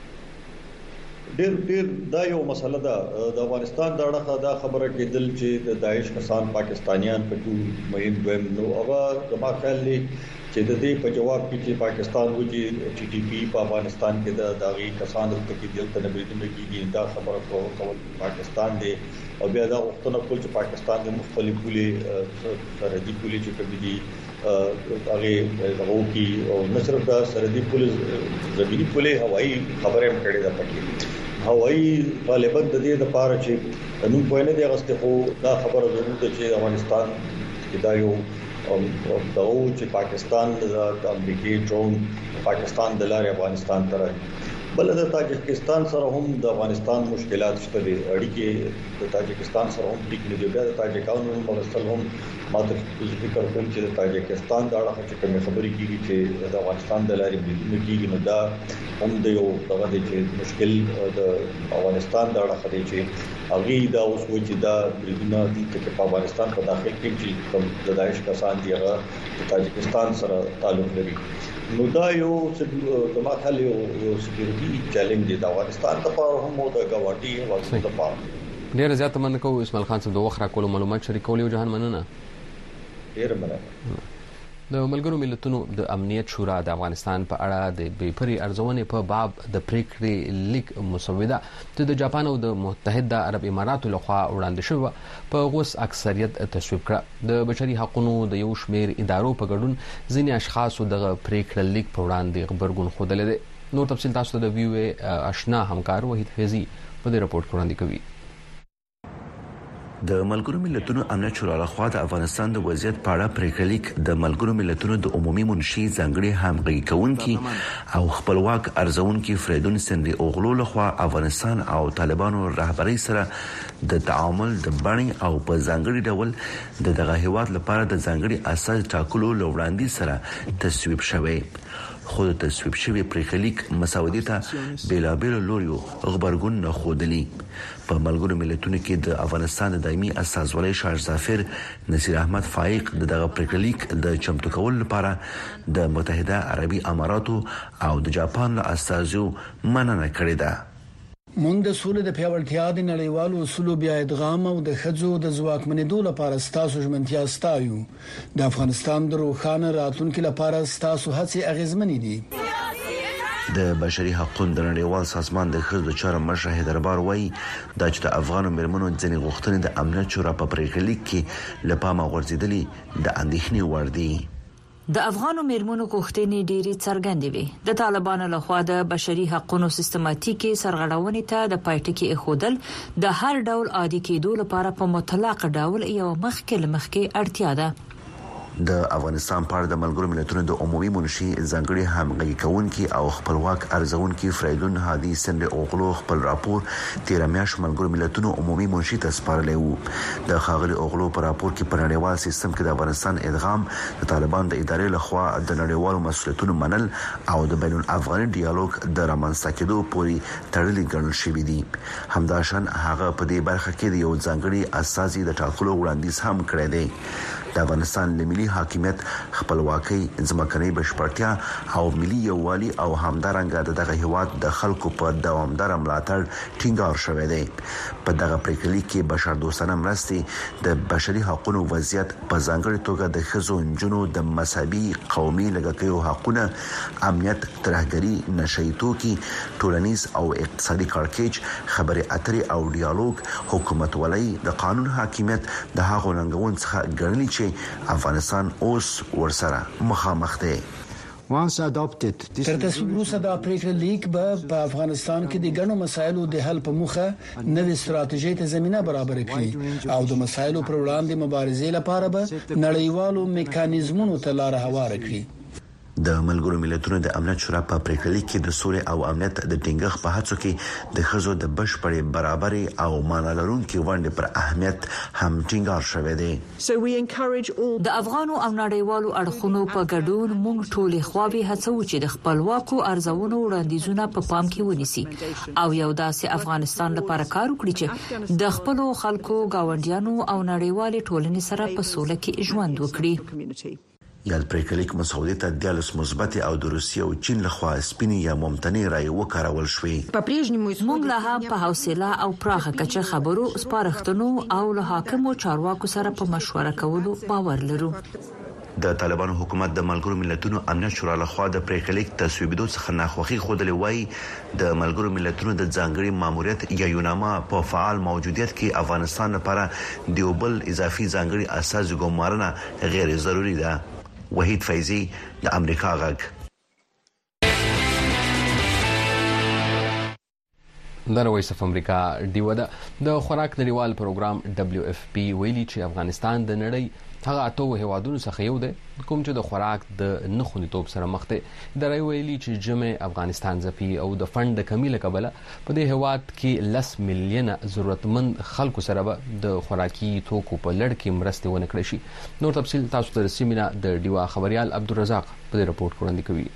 ډیر دا یو مسله ده د افغانستان د اړه دا خبره کېدل چې د داعش کسان پاکستانیان په ټول مهم دویم نو هغه زما خیال دی چې د دې په جواب کې چې پاکستان وږي ټي ټي پی په افغانستان کې د داغي کسان د تکي دلته نه بریدونه کیږي دا خبره کول پاکستان دی او بیا دا وختونه کول چې پاکستان د مختلف پولي سرحدي پولي چې کوم دي هغه دغه کی او نه صرف دا سرحدي پولي زمینی پولي هوایي خبره هم کړې ده پکې هوایي غالبا د دې لپاره چې نو په نه دي غسته خو دا خبره ضرورت ده چې افغانستان کې دا یو او چې پاکستان د امریکای ډرون پاکستان د لارې افغانستان ته بل د تاجکستان سره هم د افغانستان مشکلات شته دي اړیکې د تاجکستان سره هم ټیک نه دي بیا د تاجکانو هم مرسل هم ماته فکر کوم چې د تاجکستان د اړه چې کوم خبرې کیږي چې د افغانستان د لارې بریدونه کیږي نو دا هم د یو دغه چې مشکل د افغانستان د اړه دی چې هغه دا اوس و چې دا بریدونه د افغانستان په داخل کې چې کوم د داعش کسان دي هغه د تاجکستان سره تعلق لري نو دا یو د ماخل یو سکیورټي چیلنج دی د افغانستان لپاره هم او د ګاونډي هیوادونو لپاره. ډیر زیات مننه کوم اسماعیل خان صاحب د وخت راکولو معلومات شریکول یو جهان مننه. ډیر مننه. د ملګرو ملتونو د امنیت شورا د افغانستان په اړه د بیپري ارزونې په باب د پریکړې لیک مسوده چې د جاپان او د متحده عرب اماراتو لخوا وړاندې شوه په غوس اکثریت تصویب کړه. د بشري حقوقو د یو شمېر ادارو په ګډون ځینې اشخاص د پریکړې لیک په وړاندې خبرګون خوده لیدل. نور تفصیل تاسو د ویو آشنا همکار وحید فیضی په دې رپورت وړاندې کوي. د ملګرو ملتونو امنیت شورا لخوا د افغانستان د وضعیت په اړه پریکړه لیک د ملګرو ملتونو د عمومي منشي ځانګړي همغږي کوونکي او خپلواک ارزونکي فریدون سندي اوغلو لخوا افغانستان او طالبانو رهبرۍ سره د تعامل د بڼې او په ځانګړي ډول دغه هیواد لپاره د ځانګړي اساس ټاکلو لوړاندې سره تصویب شوی. خود تصویب شوی پریکلیک مساودی ته بیلابیل لوریو خبرګون نه خودلی. په ملګرو ملتونو کې د افغانستان د دایمي استازولۍ شاه ظفر نصیر احمد فائق دغه پریکلیک د چمتو کول لپاره د متحده عربي اماراتو او د جاپان له استازو مننه کړې ده. مونږ د سولې د پیاوړتیا د نړیوالو اصولو بیا ادغام او د خځو د ځواکمنېدو لپاره ستاسو ژمنتیا ستایو. د افغانستان د روښانه راتلونکو لپاره ستاسو هڅې اغیزمنې دي. د بشري حقوقو د نړیوال سازمان د ښځو چارو مشر حیدربار وایي دا چې د افغان مېرمنو ځینې غوښتنې د امنیت شورا په پریکړه لیک کې له پامه غورځېدلې د اندېښنې وړ دي. د افغانو مېرمنو غوښتنې ډېری څرګندې وي. د طالبانو لخوا د بشري حقوقو سیستماتیکي سرغړونې ته د پایټکی اخودل د هر ډول عادي کېدو لپاره په مطلق ډول یو مخکې اړتیا ده. د افغانستان په اړه د ملګرو ملتونو د عمومي منشي ځانګړي همغږي کوونکي او خپلواک ارزونکي فریدون هادي سند اوغلو خپل راپور 13 میاشت ملګرو ملتونو عمومي منشي ته سپارلی وو. د خاغلی اوغلو په راپور کې په نړیوال سیستم کې د افغانستان ادغام د طالبان د ادارې لخوا د نړیوالو مسؤلیتونو منل او د بین الافغاني ډیالوګ د رامنځته کېدو پورې تړلي ګڼل شوی دي. همداشان هغه په دې برخه کې د یو ځانګړي اساسي د ټاکلو وړاندیز هم کړی دی. د افغانستان ملي حاکمیت خپلواکي ځمکنۍ بشپړتیا او ملي یووالي او همدارنګه دغه هیواد د خلکو په دوامدار ملاتړ ټینګار شوی دی. په دغه پریکړه کې بشر دوستانه مرستې د بشري حقوقو وضعیت په ځانګړي توګه د ښځو نجونو د مذهبي قومي لږکیو حقوقونه امنیت ترهګري نشئی توکي ټولنیز او اقتصادي کړکېچ خبري اترې او ډیالوګ حکومت ولای د قانون حاکمیت د هغو ننګون څخه ګڼلي چې افغانستان اوس ورسره مخامخ دی. تر تصویب وروسته د پریکړه لیک په افغانستان کې د ګڼو مسایلو د حل په موخه نوې ستراتیژي ته زمينه برابر کړي او د مسایلو پر وړاندې مبارزې لپاره به نړیوالو میکانیزمونو ته لار هواره کړي. د ملګرو ملتونو د امنیت شورا په پریکړه کې د سولې او امنیت د ټینګښت په هڅو کې د ښځو د بشپړې برابرۍ او معنا لرونکي ونډې پر اهمیت هم ټینګار شوی دی. د افغانو او نړیوالو اړخونو په ګډون موږ ټولې خواوې هڅو چې د خپلواکو ارزونو وړاندیزونه په پام کې ونیسي او یو داسې افغانستان لپاره کار وکړي چې د خپل خلکو گاونډیانو او نړیوالې ټولنې سره په سوله کې ژوند وکړي. یاد پریکړلیک مسودې ته د مثبت او د روسیې او چین لخوا سپینې یا ممتنع رائے وکارول شوې. موږ له هم په حوصله او پراخه کچه خبرو سپارښتنو او له حاکمو چارواکو سره په مشوره کولو باور لرو. د طالبانو حکومت د ملګرو ملتونو امنیت شورا لخوا د پریکړلیک تصویبېدو څخه ناخوښي خوده وایي د ملګرو ملتونو د ځانګړي ماموریت یا یوناما په فعال موجودیت کې افغانستان لپاره د بل اضافي ځانګړي اساس ګمارنه غیر ضروري ده. وحید فیضی د امریکا غږ. د وایس اف امریکا دیو د خوراک نړیوال پروګرام WFP ویلي چې افغانستان د نړۍ هغه اتو هیوادونو څخه یو دی کوم چې د خوراک د نخونیتوب سره مخ دی. د ویلي چې جمع افغانستان ځپي او د فند د کمی له کبله په دې هیواد کې 10 میلیونه ضرورتمند خلکو سره به د خوراکي توکو په لړ کې مرستې ونه کړې شي. نور تفصیل تاسو ته رسیدنه د دیوا خبريال عبدالرزاق په دې رپورت وړاندې کوي.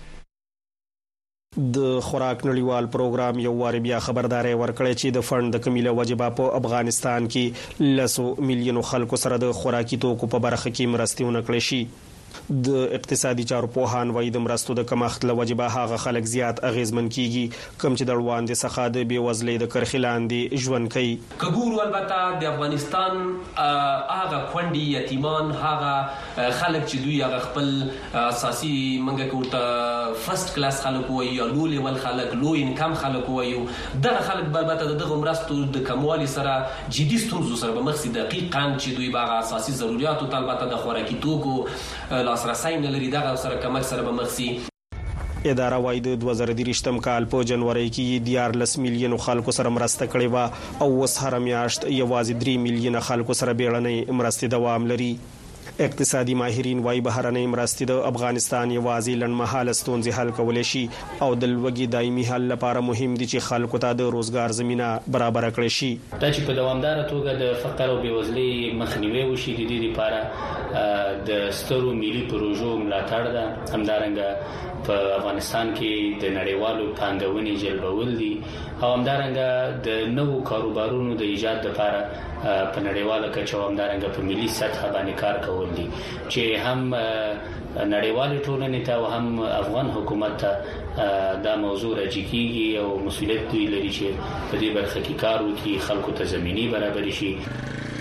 د خوراک نړیوال پروګرام یو وار بیا خبرداري ورکړې چې د فند د کمیله وجبه په افغانستان کې 10 میلیونو خلکو سره د خوراکي توکو په برخه کې مرستونه کړې شي. د اقتصادي چارو پوهان وایي د مرستو د کمښت له وجبه هغه خلک زیات اغیزمن کیږي کوم چې د وړاندې څخه د بیوزلۍ د کرښې لاندې ژوند کوي. کګور البته د افغانستان هغه کونډي یتیمان هغه خلک چې دوی هغه خپل اساسي منګه کوته فرست کلاس خلک وایي یا لو لیول خلک لو انکم خلک وایي دغه خلک البته دغه مرستو د کموالي سره جدي ستونزو سره به مخ سي دقیقاً چې دوی هغه اساسي ضرورتو طلبات د خوراکي توکو لاسرسي نه لري دغه سره کمک سره به مخسي. اداره وايي د 2023م کال په جنوري کې 14 میلیونو خلکو سره مرسته کړې و او اوس هر میاشت یوازې 3 میلیونه خلکو سره بیړنۍ مرستې دوام لري. اقتصادي ماهرین وايي بهرنۍ مرستې د افغانستان یوازې لنډمهاله ستونزې حل کولای شي او د لوږې دایمي حل لپاره مهم دي چې خلکو ته د روزګار زمينه برابر کړي شي. دا چې په دوامداره توګه د فقر او بېوزلۍ مخنیوي وشي د دې لپاره د سترو ملي پروژو ملاتړ ده. همدارنګه په افغانستان کې د نړیوالو پانګونې جلبول دي او همدارنګه د نوو کاروبارونو د ایجاد لپاره په نړیواله کچه همدارنګه په ملي سطح باندې کار کول دي چې هم نړیوال ټولنې ته او هم افغان حکومت ته دا موضوع راځي کیږي او مسؤلیت دوی لري چې په دې برخه کې کار وکړي خلکو ته زمینی برابر شي.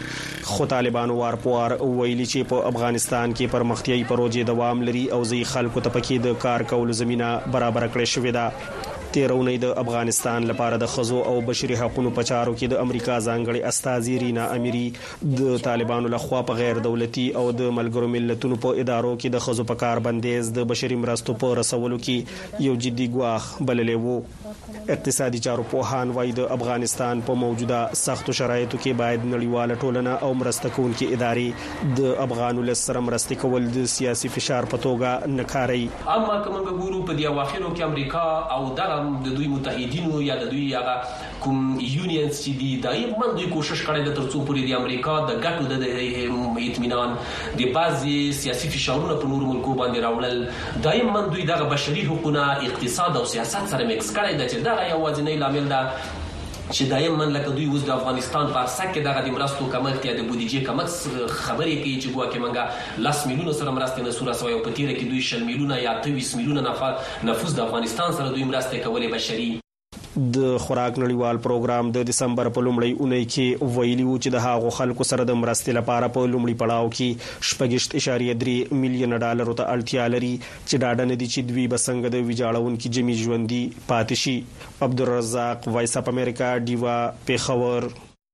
خو طالبانو وارپوار ویلي چې په افغانستان کې پرمختیايي پروژې دوام لري او ځي خلکو ته پکې د کار کولو زمينه برابر کړې شوې ده. تیرونی د افغانستان لپاره د خزو او بشري حقوقو په چارو کې د امریکا ځانګړي استازي رینا اميري د طالبانو لخوا په غیر دولتي او د ملګرو ملتونو په ادارو کې د خزو په کار بندیز د بشري مرستو په رسولو کې یو جدي ګواښ بللې وو. اقتصادي چارو پوهان وايي د افغانستان په موجوده سختو شرایطو کې باید نړیواله ټولنه او مرسته کوونکې ادارې د افغانو لسره مرستې کول د سیاسي فشار په توګه نه کاروي. اما کومه ګورو په دی اواخرو کې امریکا او دغه د دوی متحدینو یا د دوی هغه کوم یونینز چې دی دایماً دوی کوشش کړي د ترڅو پورې د امریکا د ګټو د اطمینان د بعضي سیاسي فشارونو په نور ملکو باندې راوړل دایماً دوی دغه بشري حقوقونه اقتصاد او سیاست سره میکس کړي د چې دغه یوازینی لامل ده چې دایماً لکه دوی اوس د افغانستان په سکه کې دغه د مرستو کمښت یا د بودیجې کمښت خبرې کوي چې ګواکې منګه 10 میلیونه سره مرستې نه سوره سوی او په تیر کې دوی 10 میلیونه یا 23 میلیونه نفوس د افغانستان سره دوی مرستې کولې بشري. د خوراک نړیوال پروګرام د دسمبر په لومړۍ اونۍ کې ویلي و چې د هغو خلکو سره د مرستې لپاره په لومړي پړاو کې 6.3 میلیون ډالر ته اړتیا لري چې ډاډه نه دي چې دوی به څنګه د ویجاړونکو جمی ژوندۍ پاتې شي. عبدالرزاق وایس اپ امریکا دیوا پیښور.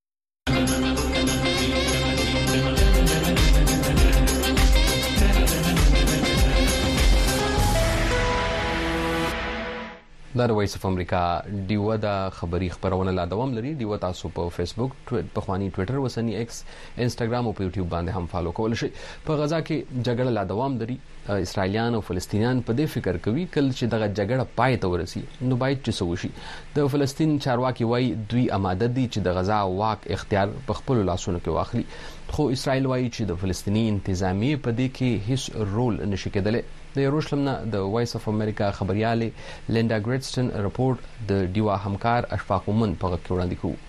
د وایس اف امریکا دیو د خبری خبرونه لا دوام لري. دیو تاسو په فیسبوک، په خواني ټوئیټر، وسنی ایکس، انستګرام او په یوټیوب باندې هم فالو کول شي. په غزا کې جګړه لا دوام لري. اسرایلیان او فلسطینیان په دې فکر کوي کله چې دغه جګړه پای ته ورسي نو باید څه وشي. د فلسطین چارواکي وایي دوی آماده دي چې د غزا واک اختیار په خپل لاسونو کې واخلي، خو اسرائیل وایي چې د فلسطینی انتظامیه په دې کې هیڅ رول نشي کېدلی. د یروشلم نه د وایس اف امریکا خبرياله لیندا ګریډسټن رپورت د دیوا همکار اشفاق مومن په غږ کې وړاندې کوي.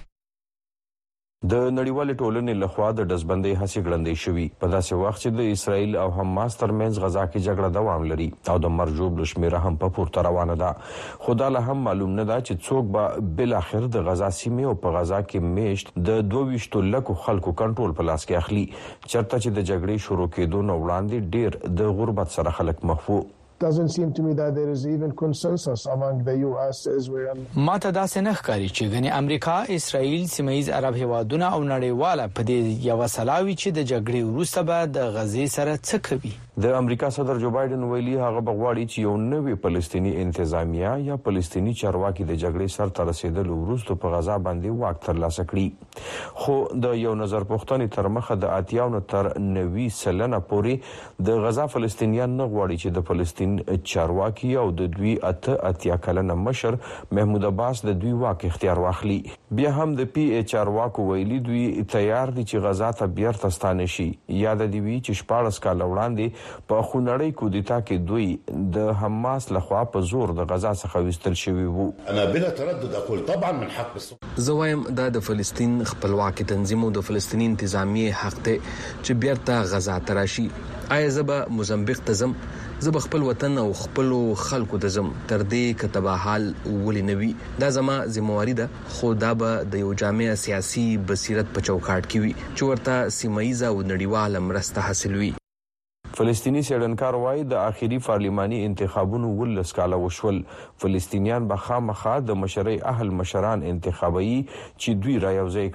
د نړیوال ټولنې لخوا د دزبندۍ هڅې ګړندې شوې په داسې وخت چې د اسرایل او حماس ترمنځ غزا کې جګړه دوام لري او د مرجوب شمیره هم په پورته روانه ده. خو دا له هم معلوم نه ده چې څوک به بل اخر د غزا سیمې او په غزا کې میشت د 22 لکو خلکو کنټرول په لاس کې اخلي، چرته چې د جګړې شروع کېدو نو وړاندې ډیر د غربت سره خلک مخفو. Doesn't seem to me that there is even consensus among the US, Israel. ماته داسې نه ښکاري چې غني امریکا، اسرائیل، سیمه‌ییز عرب هیوادونه او نړیواله په دې یو سلاوي چې د جګړې وروسته به د غزې سره څه کوي. د امریکا صدر جو بایدن ویلي هغه بغواړي چې یو نوې فلسطینی انتظامیه یا فلسطینی چارواکي د جګړې سر ته رسیدل وروسته په غزا باندې واک ترلاسه کړي. خو د یو نظر پوښتنې تر مخه د 80 تر 90% پورې د غزا فلسطینیان نه غواړي چې د فلسطین چارواکي او د دوی 80 کلنه مشر محمود عباس د دوی واک اختیار واخلي. بیا هم د پی ای چارواکو ویلي دوی تیار دي چې غزا ته بیرته ستانه شي. یاد دی وی چې 14 کال وړاندې په خونړۍ کودتا کې دوی د حماس لخوا په زور د غزا څخه وستل شوی وو. انا بلا تردد اقول طبعا من حق زوایم د فلسطین خپلواکي تنظیم او د فلسطینی انتظامیه حق ته چې بیرته غزا تراشي. آیا زبا موزمبیق تزم زب خپل وطن او خپل خلکو د زم تر دې کتبه حال ولینوي دا زما ذمہواری ده، خو دا به د یو جامع سیاسي بصیرت په چوکاټ کې وي چې ورته سیمایي او نړیواله مرسته حاصل وي. فلسطینی سیډنکار وایي د اخیری پارلیماني انتخابونو ولس کاله وشول. فلسطینیان به خامخا د مشرۍ اهل مشران انتخابي چې دوی را یوځای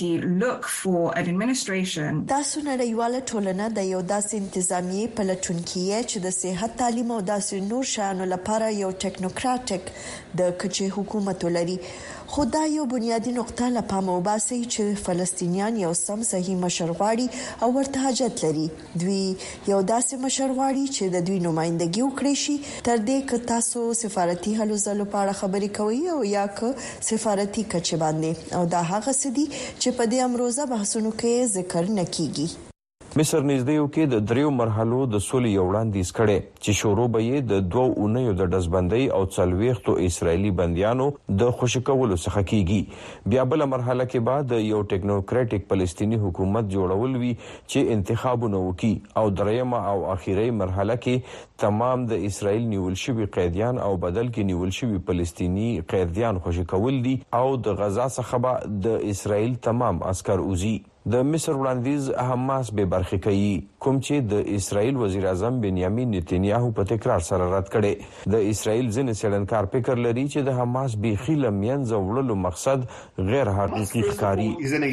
کړي. تاسو نړیواله ټولنه د یو داسې انتظامی په لټون کې چې د صحت، تعلیم او داسې نور شانو لپاره یو ټیکنوکراټک د کچې حکومت لري. خو دا یو بنیادی نقطه له پامه وباسي چې فلسطینیان یو سم صحیح مشر غواړي او ورته حاجت لري. دوی یو داسې مشر غواړي چې د دوی نمائندګي وکړي شي. تر دې که تاسو سفارتي هلو ځلو په اړه خبرې کوي او یا که سفارتي کچې باندې، او دا هغه څه دي چې په دې امروزه بحثونو کې ذکر نه کیږي. مصر نږدې کې د 3 مرحلو د سولې یو وړاندیز کړي چې شروع به یې د 2 اونیو د دزبندۍ او 40 اسرایلی بنديانو د خوشکولو څخه کیږي. بیا بل مرحله کې بعد یو ټیکنوکراټک فلسطینی حکومت جوړول وی چې انتخابونه وکړي، او دریمه او اخیری مرحله کې تمام د اسرایل نیول شوی قیدیان او بدل کې نیول شوی فلسطینی قیدیان خوشکول دي او د غزا څخه د اسرایل تمام عسكر اوزي. د مصر وړاندیز حماس به برخه کوي کوم چې د اسرائیل وزیر اعظم بنیامین نتنیاهو په تکرار سره رد کړي د اسرائیل ځینې څېړنکار فکر لري چې د حماس بیخي لمنځه وړلو مقصد غیر حقیقي ښکاري.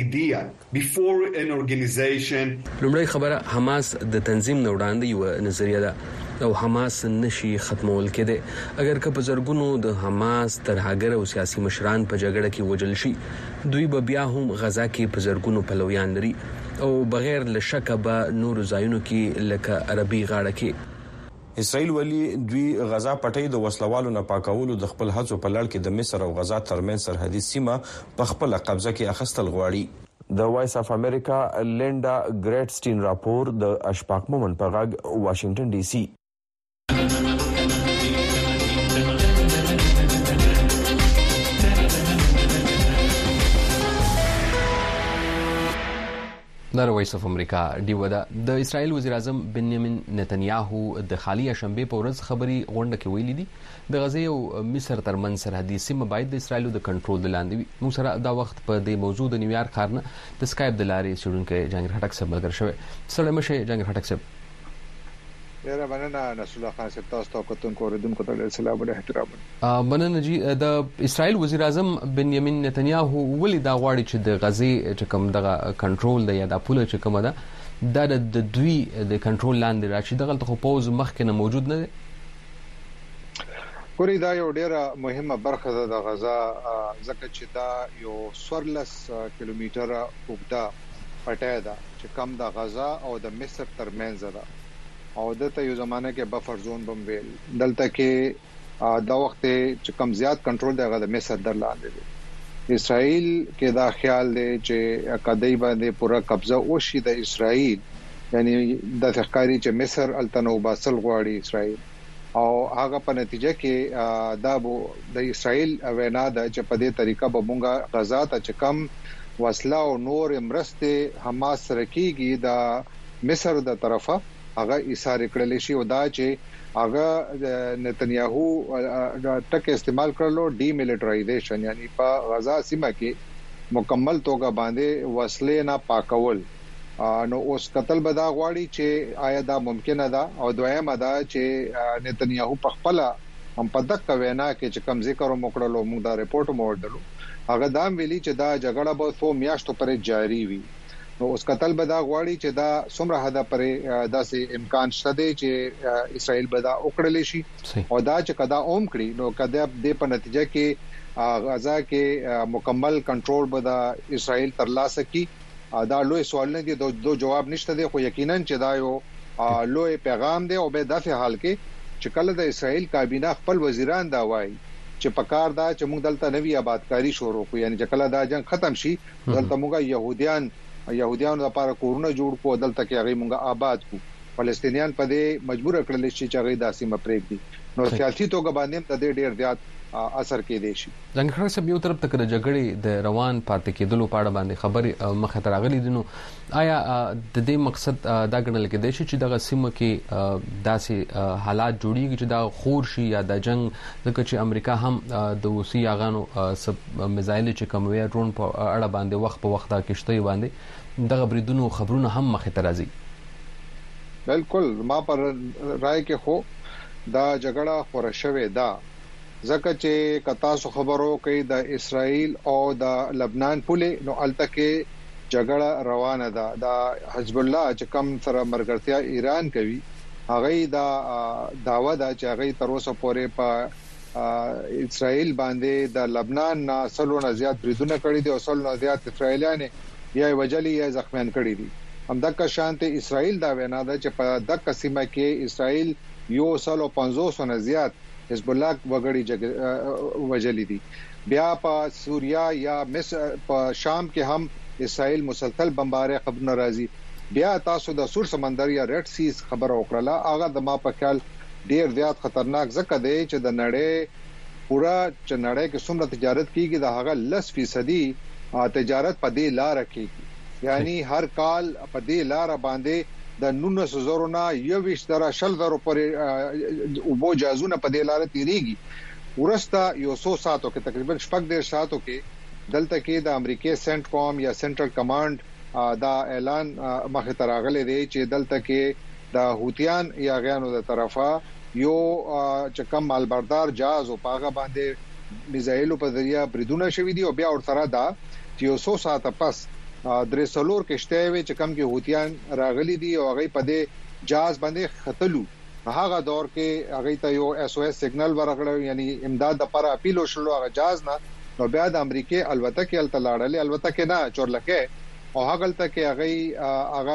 لومړی خبره حماس د تنظیم نه وړاندې یو نظریه ده او حماس نشي ختمول کېده اگر که په زرګونو د حماس ترهګر او سیاسي مشران په جګړه کې وژل شي دوی به بیا هم غزا کې په زرګونو پلویان لري او بغیر له شکه به نور ځایونو کې لکه عربي غاړه کې اسرائیل ولی دوی غزا پټي د وسلوالو نه پاکولو د خپل هڅو په لړ کې د مصر او غزا ترمنځ سرحدي سیمه په خپل قبضه کې اخیستل غواړي. د وایس اف امریکا لینډا ګریټسټین راپور د اشفاق مومن په غږ واشنگټن ډي سي. د وایس اف امریکا ډیو د اسرائیل وزیر اعظم بنیامین نتنیاهو د خالی شنبه په ورځ خبري غونډه کې ویلي دي د غزې او مصر ترمن سرحدي سیمه باید د اسرائیل د کنټرول لاندې وي. موږ سره دا وخت په دې موضوع د نیویارک ښار نه د سکایپ د لارې سړونکو جنګ هټک صاحب ملګری شوی. سلام شه جنګ هټک صاحب. ډیره مننه نصر الله خان صاحب تاسو ته کوتونکو اوریدونکو ته سلام او احترام. مننه جی د اسرائیل وزیر اعظم بنیامین نتنیاهو ولې دا غواړي چې د غزې چې کوم دغه کنټرول دی یا د پوله چې کومه ده د دوی د کنټرول لاندې راشي دغه ته پوز مخکې نه موجود نه دی. ګوري دا یو ډیره مهمه برخه ده د غزا ځکه چې دا یو 14 کیلومتره اوږده پټه ده چې کوم د غزا او د مصر ترمنځ ده او دته یو زمانه کې بفر زون بم ویل دلته کې دا وخت چې کم زیات کنټرول دغه د مصر در لاندې دی. اسرائیل کې دا خیال دی چې قدای باندې پورا قبضه وشي د اسرائیل یعنی د تخکاری چې مصر التنو باسل غواړي اسرائیل او هغه په نتیجه کې دا د اسرائیل وینا ده چې په دې طریقه به مونږه غزا ته چې کم وسله او نور مرسته حماس سره کیږي د مصر د طرفه هغه ایثار کړل شي او دا چې هغه نتنیاهو ټک استعمال کړلو ډی میلیټرایزیشن یعنی په غزا سیمه کې مکمل توګه باندې وسلې نه پاکول نو اوس قتل بدا غواړي چې آیا دا ممکنه ده او دویمه ده چې نتنیاهو په خپل هم په دغه وینا کې چې کم ذکر وکړلو موږ دا ریپورت موړلو هغه دا ویلي چې دا جګړه به 100 میاشتو پورې جاری وي. نو اوس قتل بدا غواړي چې دا څومره حدا پرې داسې امکان شته چې اسرائیل بدا وکړل شي او دا چې کدا اوم کړی نو کدا د په نتیجه کې غزا کې مکمل کنټرول بدا اسرائیل ترلاسه کی دا لوی سوال نه دي دو جواب نشته دي خو یقینا چې دا یو لوی پیغام دی او به داسې حال کې چې کله د اسرائیل کابینه خپل وزیران دا وایي چې پکار دا چې موږ دلته نوی آبادکاری شروع کوو یعنی چې کله دا جنگ ختم شي دلته موږ يهوديان لپاره کورونه جوړ کو دلته کې هغه مونږه آباد کو فلسطینیان په دې مجبور کړل شي چې هغه داسې مپریک دي نو سیاسي توګه باندې د دې ډیر زیات اثر کې دی شي. څنګه سب یو طرف تک د جګړې د روان پاتې کېدلو په اړه باندې خبرې مخه تر غلي دي نو آیا د دې مقصد دا ګڼل کېدای شي چې دغه سیمه کې داسې حالات جوړیږي چې دا خور شي یا د جنگ ځکه چې امریکا هم د روسي یاغانو سب میزایل چې کوموي ډرون په اړه باندې وخت په وخت دا کشته باندې دغه بریدونو خبرونه هم مخه تر راځي. بالکل ما پر رائے کې خو دا جګړه خور شوه دا ځکه چې کتا سو خبرو کوي د اسرائیل او د لبنان پوله نو التکه جګړه روانه ده د حزب الله چې کم سره مرګرتیا ایران کوي هغه دا داوا ده چې هغه تر اوسه پورې په اسرائیل باندې د لبنان نه سلونه زیات بریدونه کړی دي او سلونه زیات اسرائیلیان یا وجلی یا زخمیان کړی دي. همدغه شانته اسرائیل دا وینا ده چې په دغه سیمه کې اسرائیل 150 نه زیات حزب الله وګړي وجلی دي. بیا په سوریا یا مصر په شام کې هم اسرائیل مسلسل بمبارې خبر ناراضي. بیا تاسو د سور سمندر یا ریډ سیز خبر وکړه هغه د ما په خیال ډیر زیات خطرناک ځکه دی چې د نړۍ پورا چې نړۍ کې څومره تجارت کیږي د هغه 10% تجارت په دې لار کېږي یعنی هر کال په دې لار باندې د 1900 نه 20,000 پورې او بو جازونه په دې لار تیریږي ورسته یو 100 ساعتو کې تقریبا 10 ساعتو کې دلته کې د امریکای سنټ کوم یا سنټرل کمانډ دا اعلان مخه تراغله دی چې دلته کې د هوتیان یا غیانو د طرفه یو چې کم مالبردار جهاز او پاغه باندې میزایلو په ذریعہ بریدونه شوې دي او بیا ورسره دا چې 100 ساعت پس درې سلور کشته وي چې کم کې هوتیان راغلي دي او هغه په دې جهاز باندې خطلو هغه دور کې هغه ته یو SOS سیګنل ورغړو یعنی امداد لپاره اپیل وشلو هغه جهاز نه نو بیا د امریکای البته کې التلاړلې البته کې نه چورلکه او هغه تل کې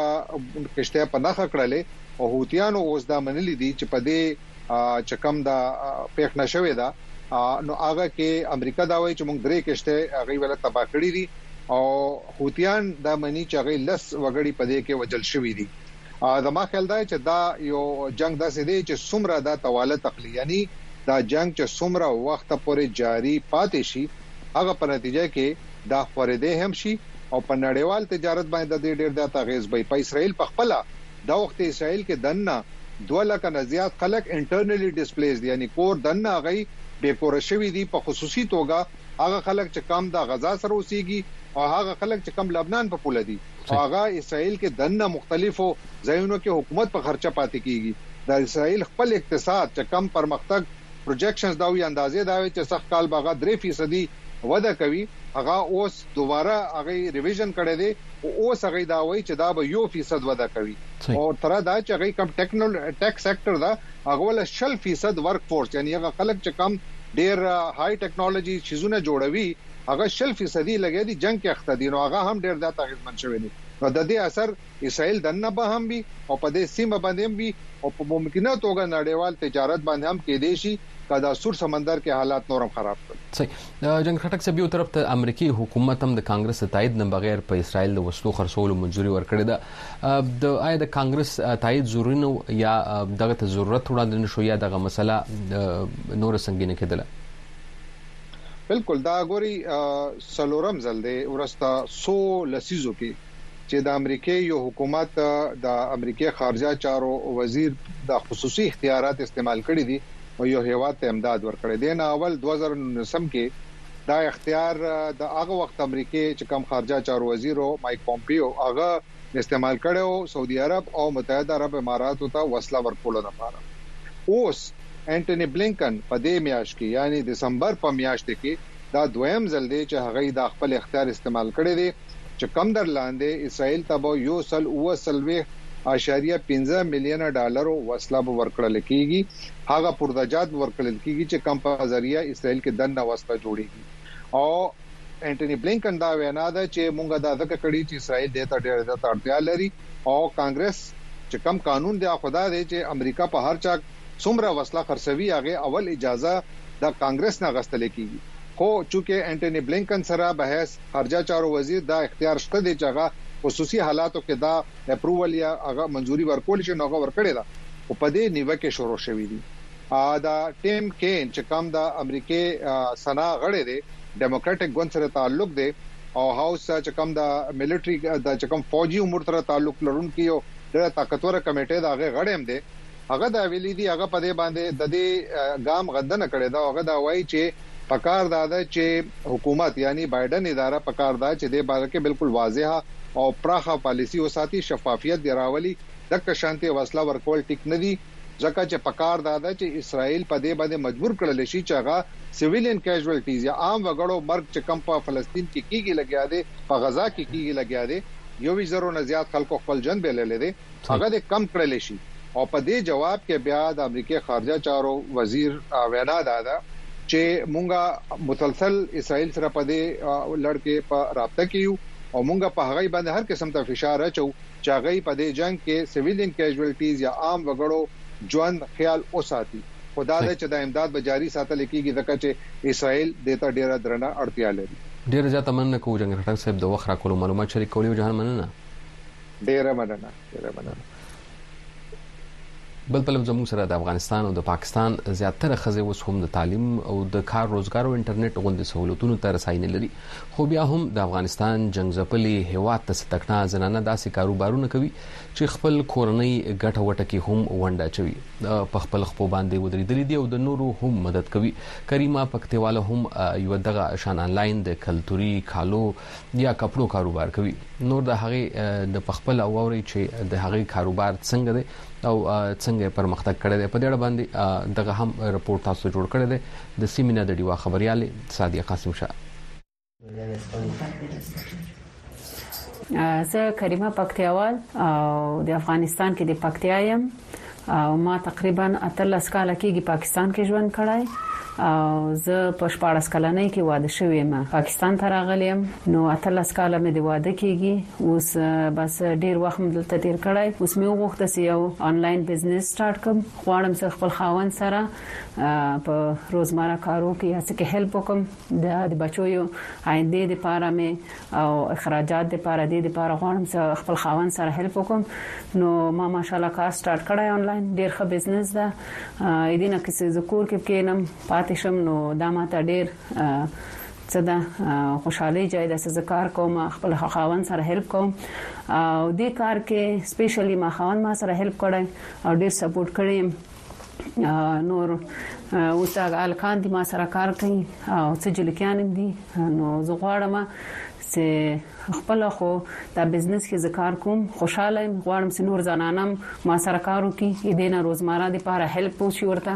هغه کشته په نخ کړلې او هوتیانو اوس دا منلي دي چې په دې چکم دا پیښ نشوي دا نو هغه کې امریکا دا وایي چې موږ درې کشته هغه ولا تباہ کړی دي او هوتیان دا مني چې هغه لس وګړي په دې کې وجل شوی دي زما خیال دا چې دا یو جنگ داسې دی چې څومره دا طواله تقلی یعنی دا جنگ چې څومره وخت پورې جاری پاتې شي هغه په نتیجه کې دا خورېده هم شي او په نړیوال تجارت باندې د ډېر د تغیز به په اسرائیل په خپل دا وخت اسرائیل کې دنه 2 لک نه زیات خلک انټرنلی ډیسپلیسډ یعنی کور دنه غي به کور شوی دي په خصوصي توګه هغه خلک چې کم د غزا سره اوسېږي او هغه خلک چې کم لبنان په پوله دي هغه اسرائیل کې دنه مختلفو ځایونو کې حکومت په خرچه پاتې کیږي د اسرائیل خپل اقتصاد چې کم پرمختګ پروجیکشنز دا وی اندازې دا وی چې سخت کال باغ 3% وده کوي هغه اوس دوباره هغه ریویژن کړي دي او اوس هغه دا وایي چې دا به 1% وده کوي او تر دا چې هغه کم ټیک سېکټر دا هغه ول 0% ورک فورس یعنی هغه خلک چې کم ډیر هاي ټیکنالوژي چیزونه جوړوي هغه 0% لګي دي جنگ کې اخته دي نو هغه هم ډیر د تغیرمن شوی دي نو د دې اثر اسرائیل دنه به هم وي او په دې سیمه باندې هم وي او په ممکنه توګه نړیوال تجارت باندې هم کې دي شي کدا سور سمندر کې حالات نورم خراب کړي صحیح جنگ خټک سے بیو طرف ته امریکای حکومت هم د کانګرس تایید نه بغیر په اسرائیل د وسلو خرڅولو منځوري ورکړه ده د آیا د کانګرس تایید ضروري نو یا دغه ته ضرورت وړاندې نشو یا دغه مسله نور سنگینه کېدله بالکل دا غوري سلورم زلده ورستا 100 لسیزو کې چې د امریکای یو حکومت د امریکای خارجه چارو وزیر د خصوصي اختیارات استعمال کړي دي او یو هیواد ته امداد ورکړي دي نه اول 2019 کې دا اختیار د هغه وخت امریکای چې کوم خارجه چارو وزیر او مایک پومپیو هغه استعمال کړو سعودي عرب او متحده عرب امارات ته وسله ورکول لپاره اوس انټونی بلینکن په دې میاشت کې یعنی دسمبر په میاشت کې دا دویم ځل دی چې هغه د خپل اختیار استعمال کړي دي چې کم در لاندې اسرائیل ته یو سل او سلوي 0.15 مليون ډالر وسله ورکړل کیږي هغه پردجات ورکړل کیږي چې کم په ذریعہ اسرائیل کې دنه وسله جوړیږي او انټونی بلینکن دا وینا ده چې مونږه دا ځکه کړی چې اسرائیل د ته ډېر د اړتیا لري او کانګرس چې کم قانون دی خدا دی چې امریکا په هر چا څومره وسله خرڅوي هغه اول اجازه د کانګرس نه غوښتل کیږي خو چونکه انټونی بلینکن سره بحث خارجه چارو وزیر دا اختیار شته دی چې هغه خصوصي حالاتو کې دا اپروول یا هغه منځوري ورکول شي نو هغه ورکړي دا او په دې نیوه کې شروع شوې دي دا ټیم کین چې کوم د امریکای سنا غړي دي ډیموکراټک ګوند سره تعلق دی او هاوس چې کوم د ملټری د چې کوم فوجي امور سره تعلق لرونکي یو ډېر طاقتور کمیټه دا غړي هم دي هغه دا ویلي دي هغه په دې باندې د دې ګام غندنه کړي دا هغه دا وایي چې پکار دا چې حکومت یعنی بایدن اداره پکار دا چې د باره کې بالکل واضحه او پراخه پالیسی او ساتي شفافیت دراولي د شانتي وسله ورکول ټیک نه دي ځکه چې پکار دا چې اسرائیل په دې باندې مجبور کړل شي چې هغه سیویلین کیژوالټیز یا عام وګړو مرګ چې کم په فلسطین کې کیږي لګیا دي په غزا کې کیږي لګیا دي یو وزرو نه زیات خلکو خپل جن به لیدل دي هغه د کم کړل شي او په دې جواب کې بیا د امریکای خارجه چارو وزیر وینا دادا چې مونږه مسلسل اسرائیل سره په دې لړکې په رابطه کې او مونږه په هغه باندې هر قسم ته فشار اچو چې هغه په دې جنگ کې سیویلین کیژوالټیز یا عام وګړو ژوند خیال اوساتي خدا دې چې د امداد به جاری ساتل کېږي ځکه چې اسرائیل دته ډیره درنه اړتیا لري. ډیره زیاته مننه کوم جنگ خټک صاحب د وخت راکولو معلومات شریک کولو جهان مننه. ډیره مننه. بل په زموږ سره د افغانستان او د پاکستان زیاتره خزې اوس هم د تعلیم او د کار روزګار او انټرنیټ غوندې سہولتونو ته رسائی نه لري، خو بیا هم د افغانستان جنگځپلي هیواد ته ستکنا زنانه داسې کاروبارونه کوي چې خپل کورنۍ ګټه وټه کې هم ونډه چوي، په خپل خپو باندې ودرېدلي دي او د نورو هم مدد کوي. کریمه پکتیواله هم یو دغه شان انلاین د کلتوري کالو یا کپړو کاروبار کوي. نور د هغه د خپل اوري چې د هغه کاروبار څنګه دی او څنګه پرمختګ کړی دی په دې اړه باندې دغه هم رپورت تاسو جوړ کړی دی د سیمینار د ډیوا خبريال سادیه قاسم شاه. زه کریمه پکتیوال او د افغانستان کې د پکتیا یم او ما تقریبا 13 کال کېږي پاکستان کې ژوند کړای او زه په 14 کلنۍ کې واده شوم پاکستان ته راغلم. نو 13 کال مې د واده کېږي، اوس بس ډیر وخت مې دلته تیر کړای. اوس مې وغوښته چې یو آنلاین بزنس سٹارټ کړم، غواړم چې خپل خاوند سره په روزمره کارو کې هڅه کې هیلپ وکم د بچو یو آینده لپاره مې او اخراجات لپاره دې لپاره غواړم چې خپل خاوند سره هیلپ وکم. نو ما ماشاءالله کار سٹارټ کړای آنلاین، ډیر ښه بزنس ده. اېدینه کې ذکر کې کینم پاتشم، نو دا ماته ډیر څه ده خوشحالي جای د ذکر کوم، خپل خاوند سره هیلپ کوم او دې کار کې سپیشلی ما خاوند ما سره هیلپ کړای او ډیر سپورټ کړم. نور اوس هغه الکان دي ما سره کار کوي او څه جلکیان دي. نو زه غواړم چې خپل خو دا بزنس کې ذکر کوم، خوشاله غواړم چې نور زنانم ما سره کار وکړي، دې نه روزمره د لپاره هیلپ وشي ورته.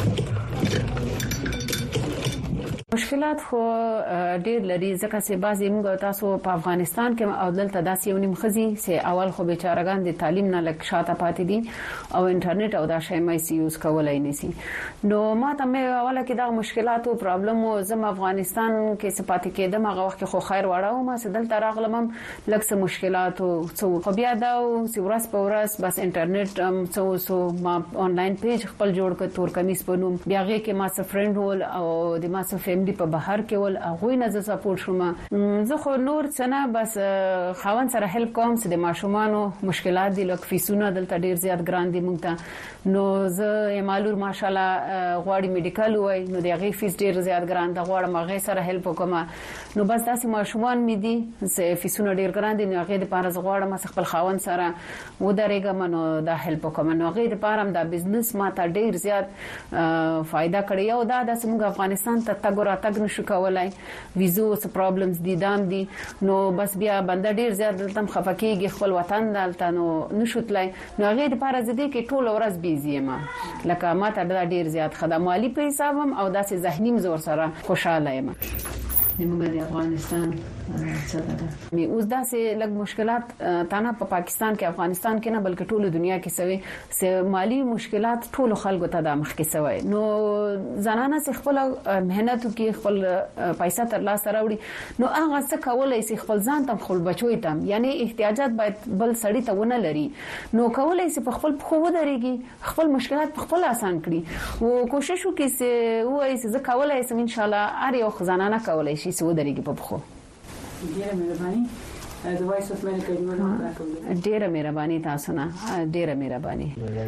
مشکلات خو ډیر لري ځکه چې بعضی موږ تاسو په افغانستان کې او دلته داسې یو نیم خزي چې اول خو بیچارهګان د تعلیم نه لک شاته پاتې دي او انټرنیټ او دا شی مې یوز کولای نشي. نو ما ته مې اوله کې دا مشکلات او پرابلم او زم افغانستان کې صفات کېدم هغه وخت خو خیر وړاو ما دلته راغلم لکه څه مشکلات او خو بیا دا او ورځ په ورځ بس انټرنیټ څو ما آنلاین پیج خپل جوړ کړ تور کمیس په نوم، بیا هغه کې ما څه فرند ول او د ما څه دی په بهر کې ول هغه نه ز سپورټ شوم. زه خو نور څنګه بس خاوند سره هیلپ کوم چې د ماشومانو مشکلات دي لکه فیسونه دلته ډیر زیات ګران دي مونږ ته. نو زه مالور ماشالله غواړي میډیکل وای نو د هغه فیس ډیر زیات ګران ده، غواړم هغه سره هیلپ وکم. نو بس تاسو ماشومان مې دي چې فیسونه ډیر ګران دي، نو هغه د پاره غواړم خپل خاوند سره ودرېګم نو دا هیلپ وکم. نو هغه د پاره دا بزنس ما ته ډیر زیات فائدہ کړی او دا د څنګه افغانستان ته تګ نشو کولای، ویزو څه پرابلمز دي دام دي. نو بس بیا بنده ډیر زیات دلته خفقېږي خپل وطن دلته نو نشو تلای. نو هغه د پاره زده کې ټول ورځ بیزی ما لکه ما ته ډیر زیات خدماتي په حسابم او داسې ذهنی مزور سره خوشاله یم. موږ د افغانستان می اوس داسې لږ مشکلات تانه په پاکستان کې افغانستان کې نه بلکې ټول دنیا کې سوي مالی مشکلات ټول خلکو ته د مخ کې سوي. نو زنانه خپل مهنت کې خپل پیسې تر لاس راوړي، نو هغه څه کولای شي خپل ځان ته خپل بچوي ته یعنی احتیاجات باید بل سړی ته ونه لري، نو کولای شي په خپل خو ودرېږي خپل مشکلات په خپل آسان کړي او کوشش وکړي چې وایي چې کولای شي ان شاء الله هر یو خزانه کولای شي چې ودرېږي په خو. ډیره مهرباني د وایس اف امریکا ډیره مهرباني تاسو نه ډیره مهرباني.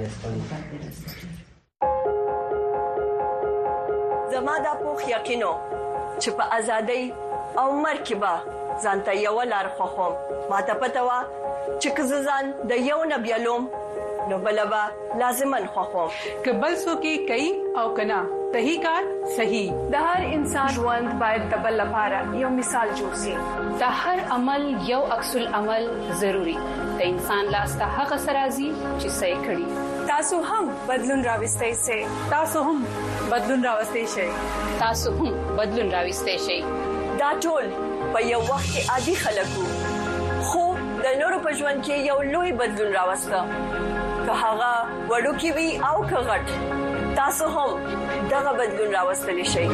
زما د پوخ یقینو چې په ازادۍ او مرکبه ځانته یو لار خوخم ماته پته وا چې کززان د یو نبیلوم نو بلبا لازمن خوخم کبل سو کې کوي او کنا صحیح کار صحیح. د هر انسان ژوند باید د بل لپاره یو مثال جوړ شي. د هر عمل یو عکس العمل ضروری. د انسان لاس ته هغه سرازي چې صحیح کړي. تاسو هم بدلون راوستئ شئ. تاسو هم بدلون راوستئ شئ. تاسو هم بدلون راوستئ شئ. دا ټول په یو وخت کې عادي خلکو خو د نورو په ژوند کې یو لوی بدلون راوسته، که هغه وړوکی وي او که غټ. تاسو هم دغه بدلون راوستلی شئ.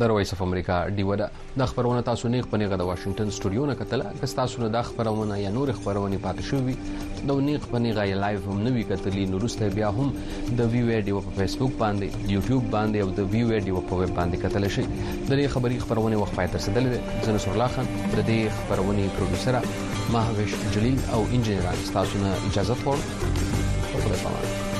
د وایس اف امریکا ډیو د خبرونه تاسو نه خپنه د واشنگټن سټوډیو نه کتل که تاسو نه د خبرونه یا نور خبرونه پاتې شوي د نه خپنه غي لایو هم نوې کتلې نورسته بیا هم د ویو ډیو په فیسبوک باندې یوټیوب باندې او د ویو ډیو په ویب باندې کتل شي د خبرونه وخت پاتې رسیدل زنه سر الله خان د دې خبرونه پروډوسر مهوش جلیل او انجنیر تاسو نه اجازه ورکړه.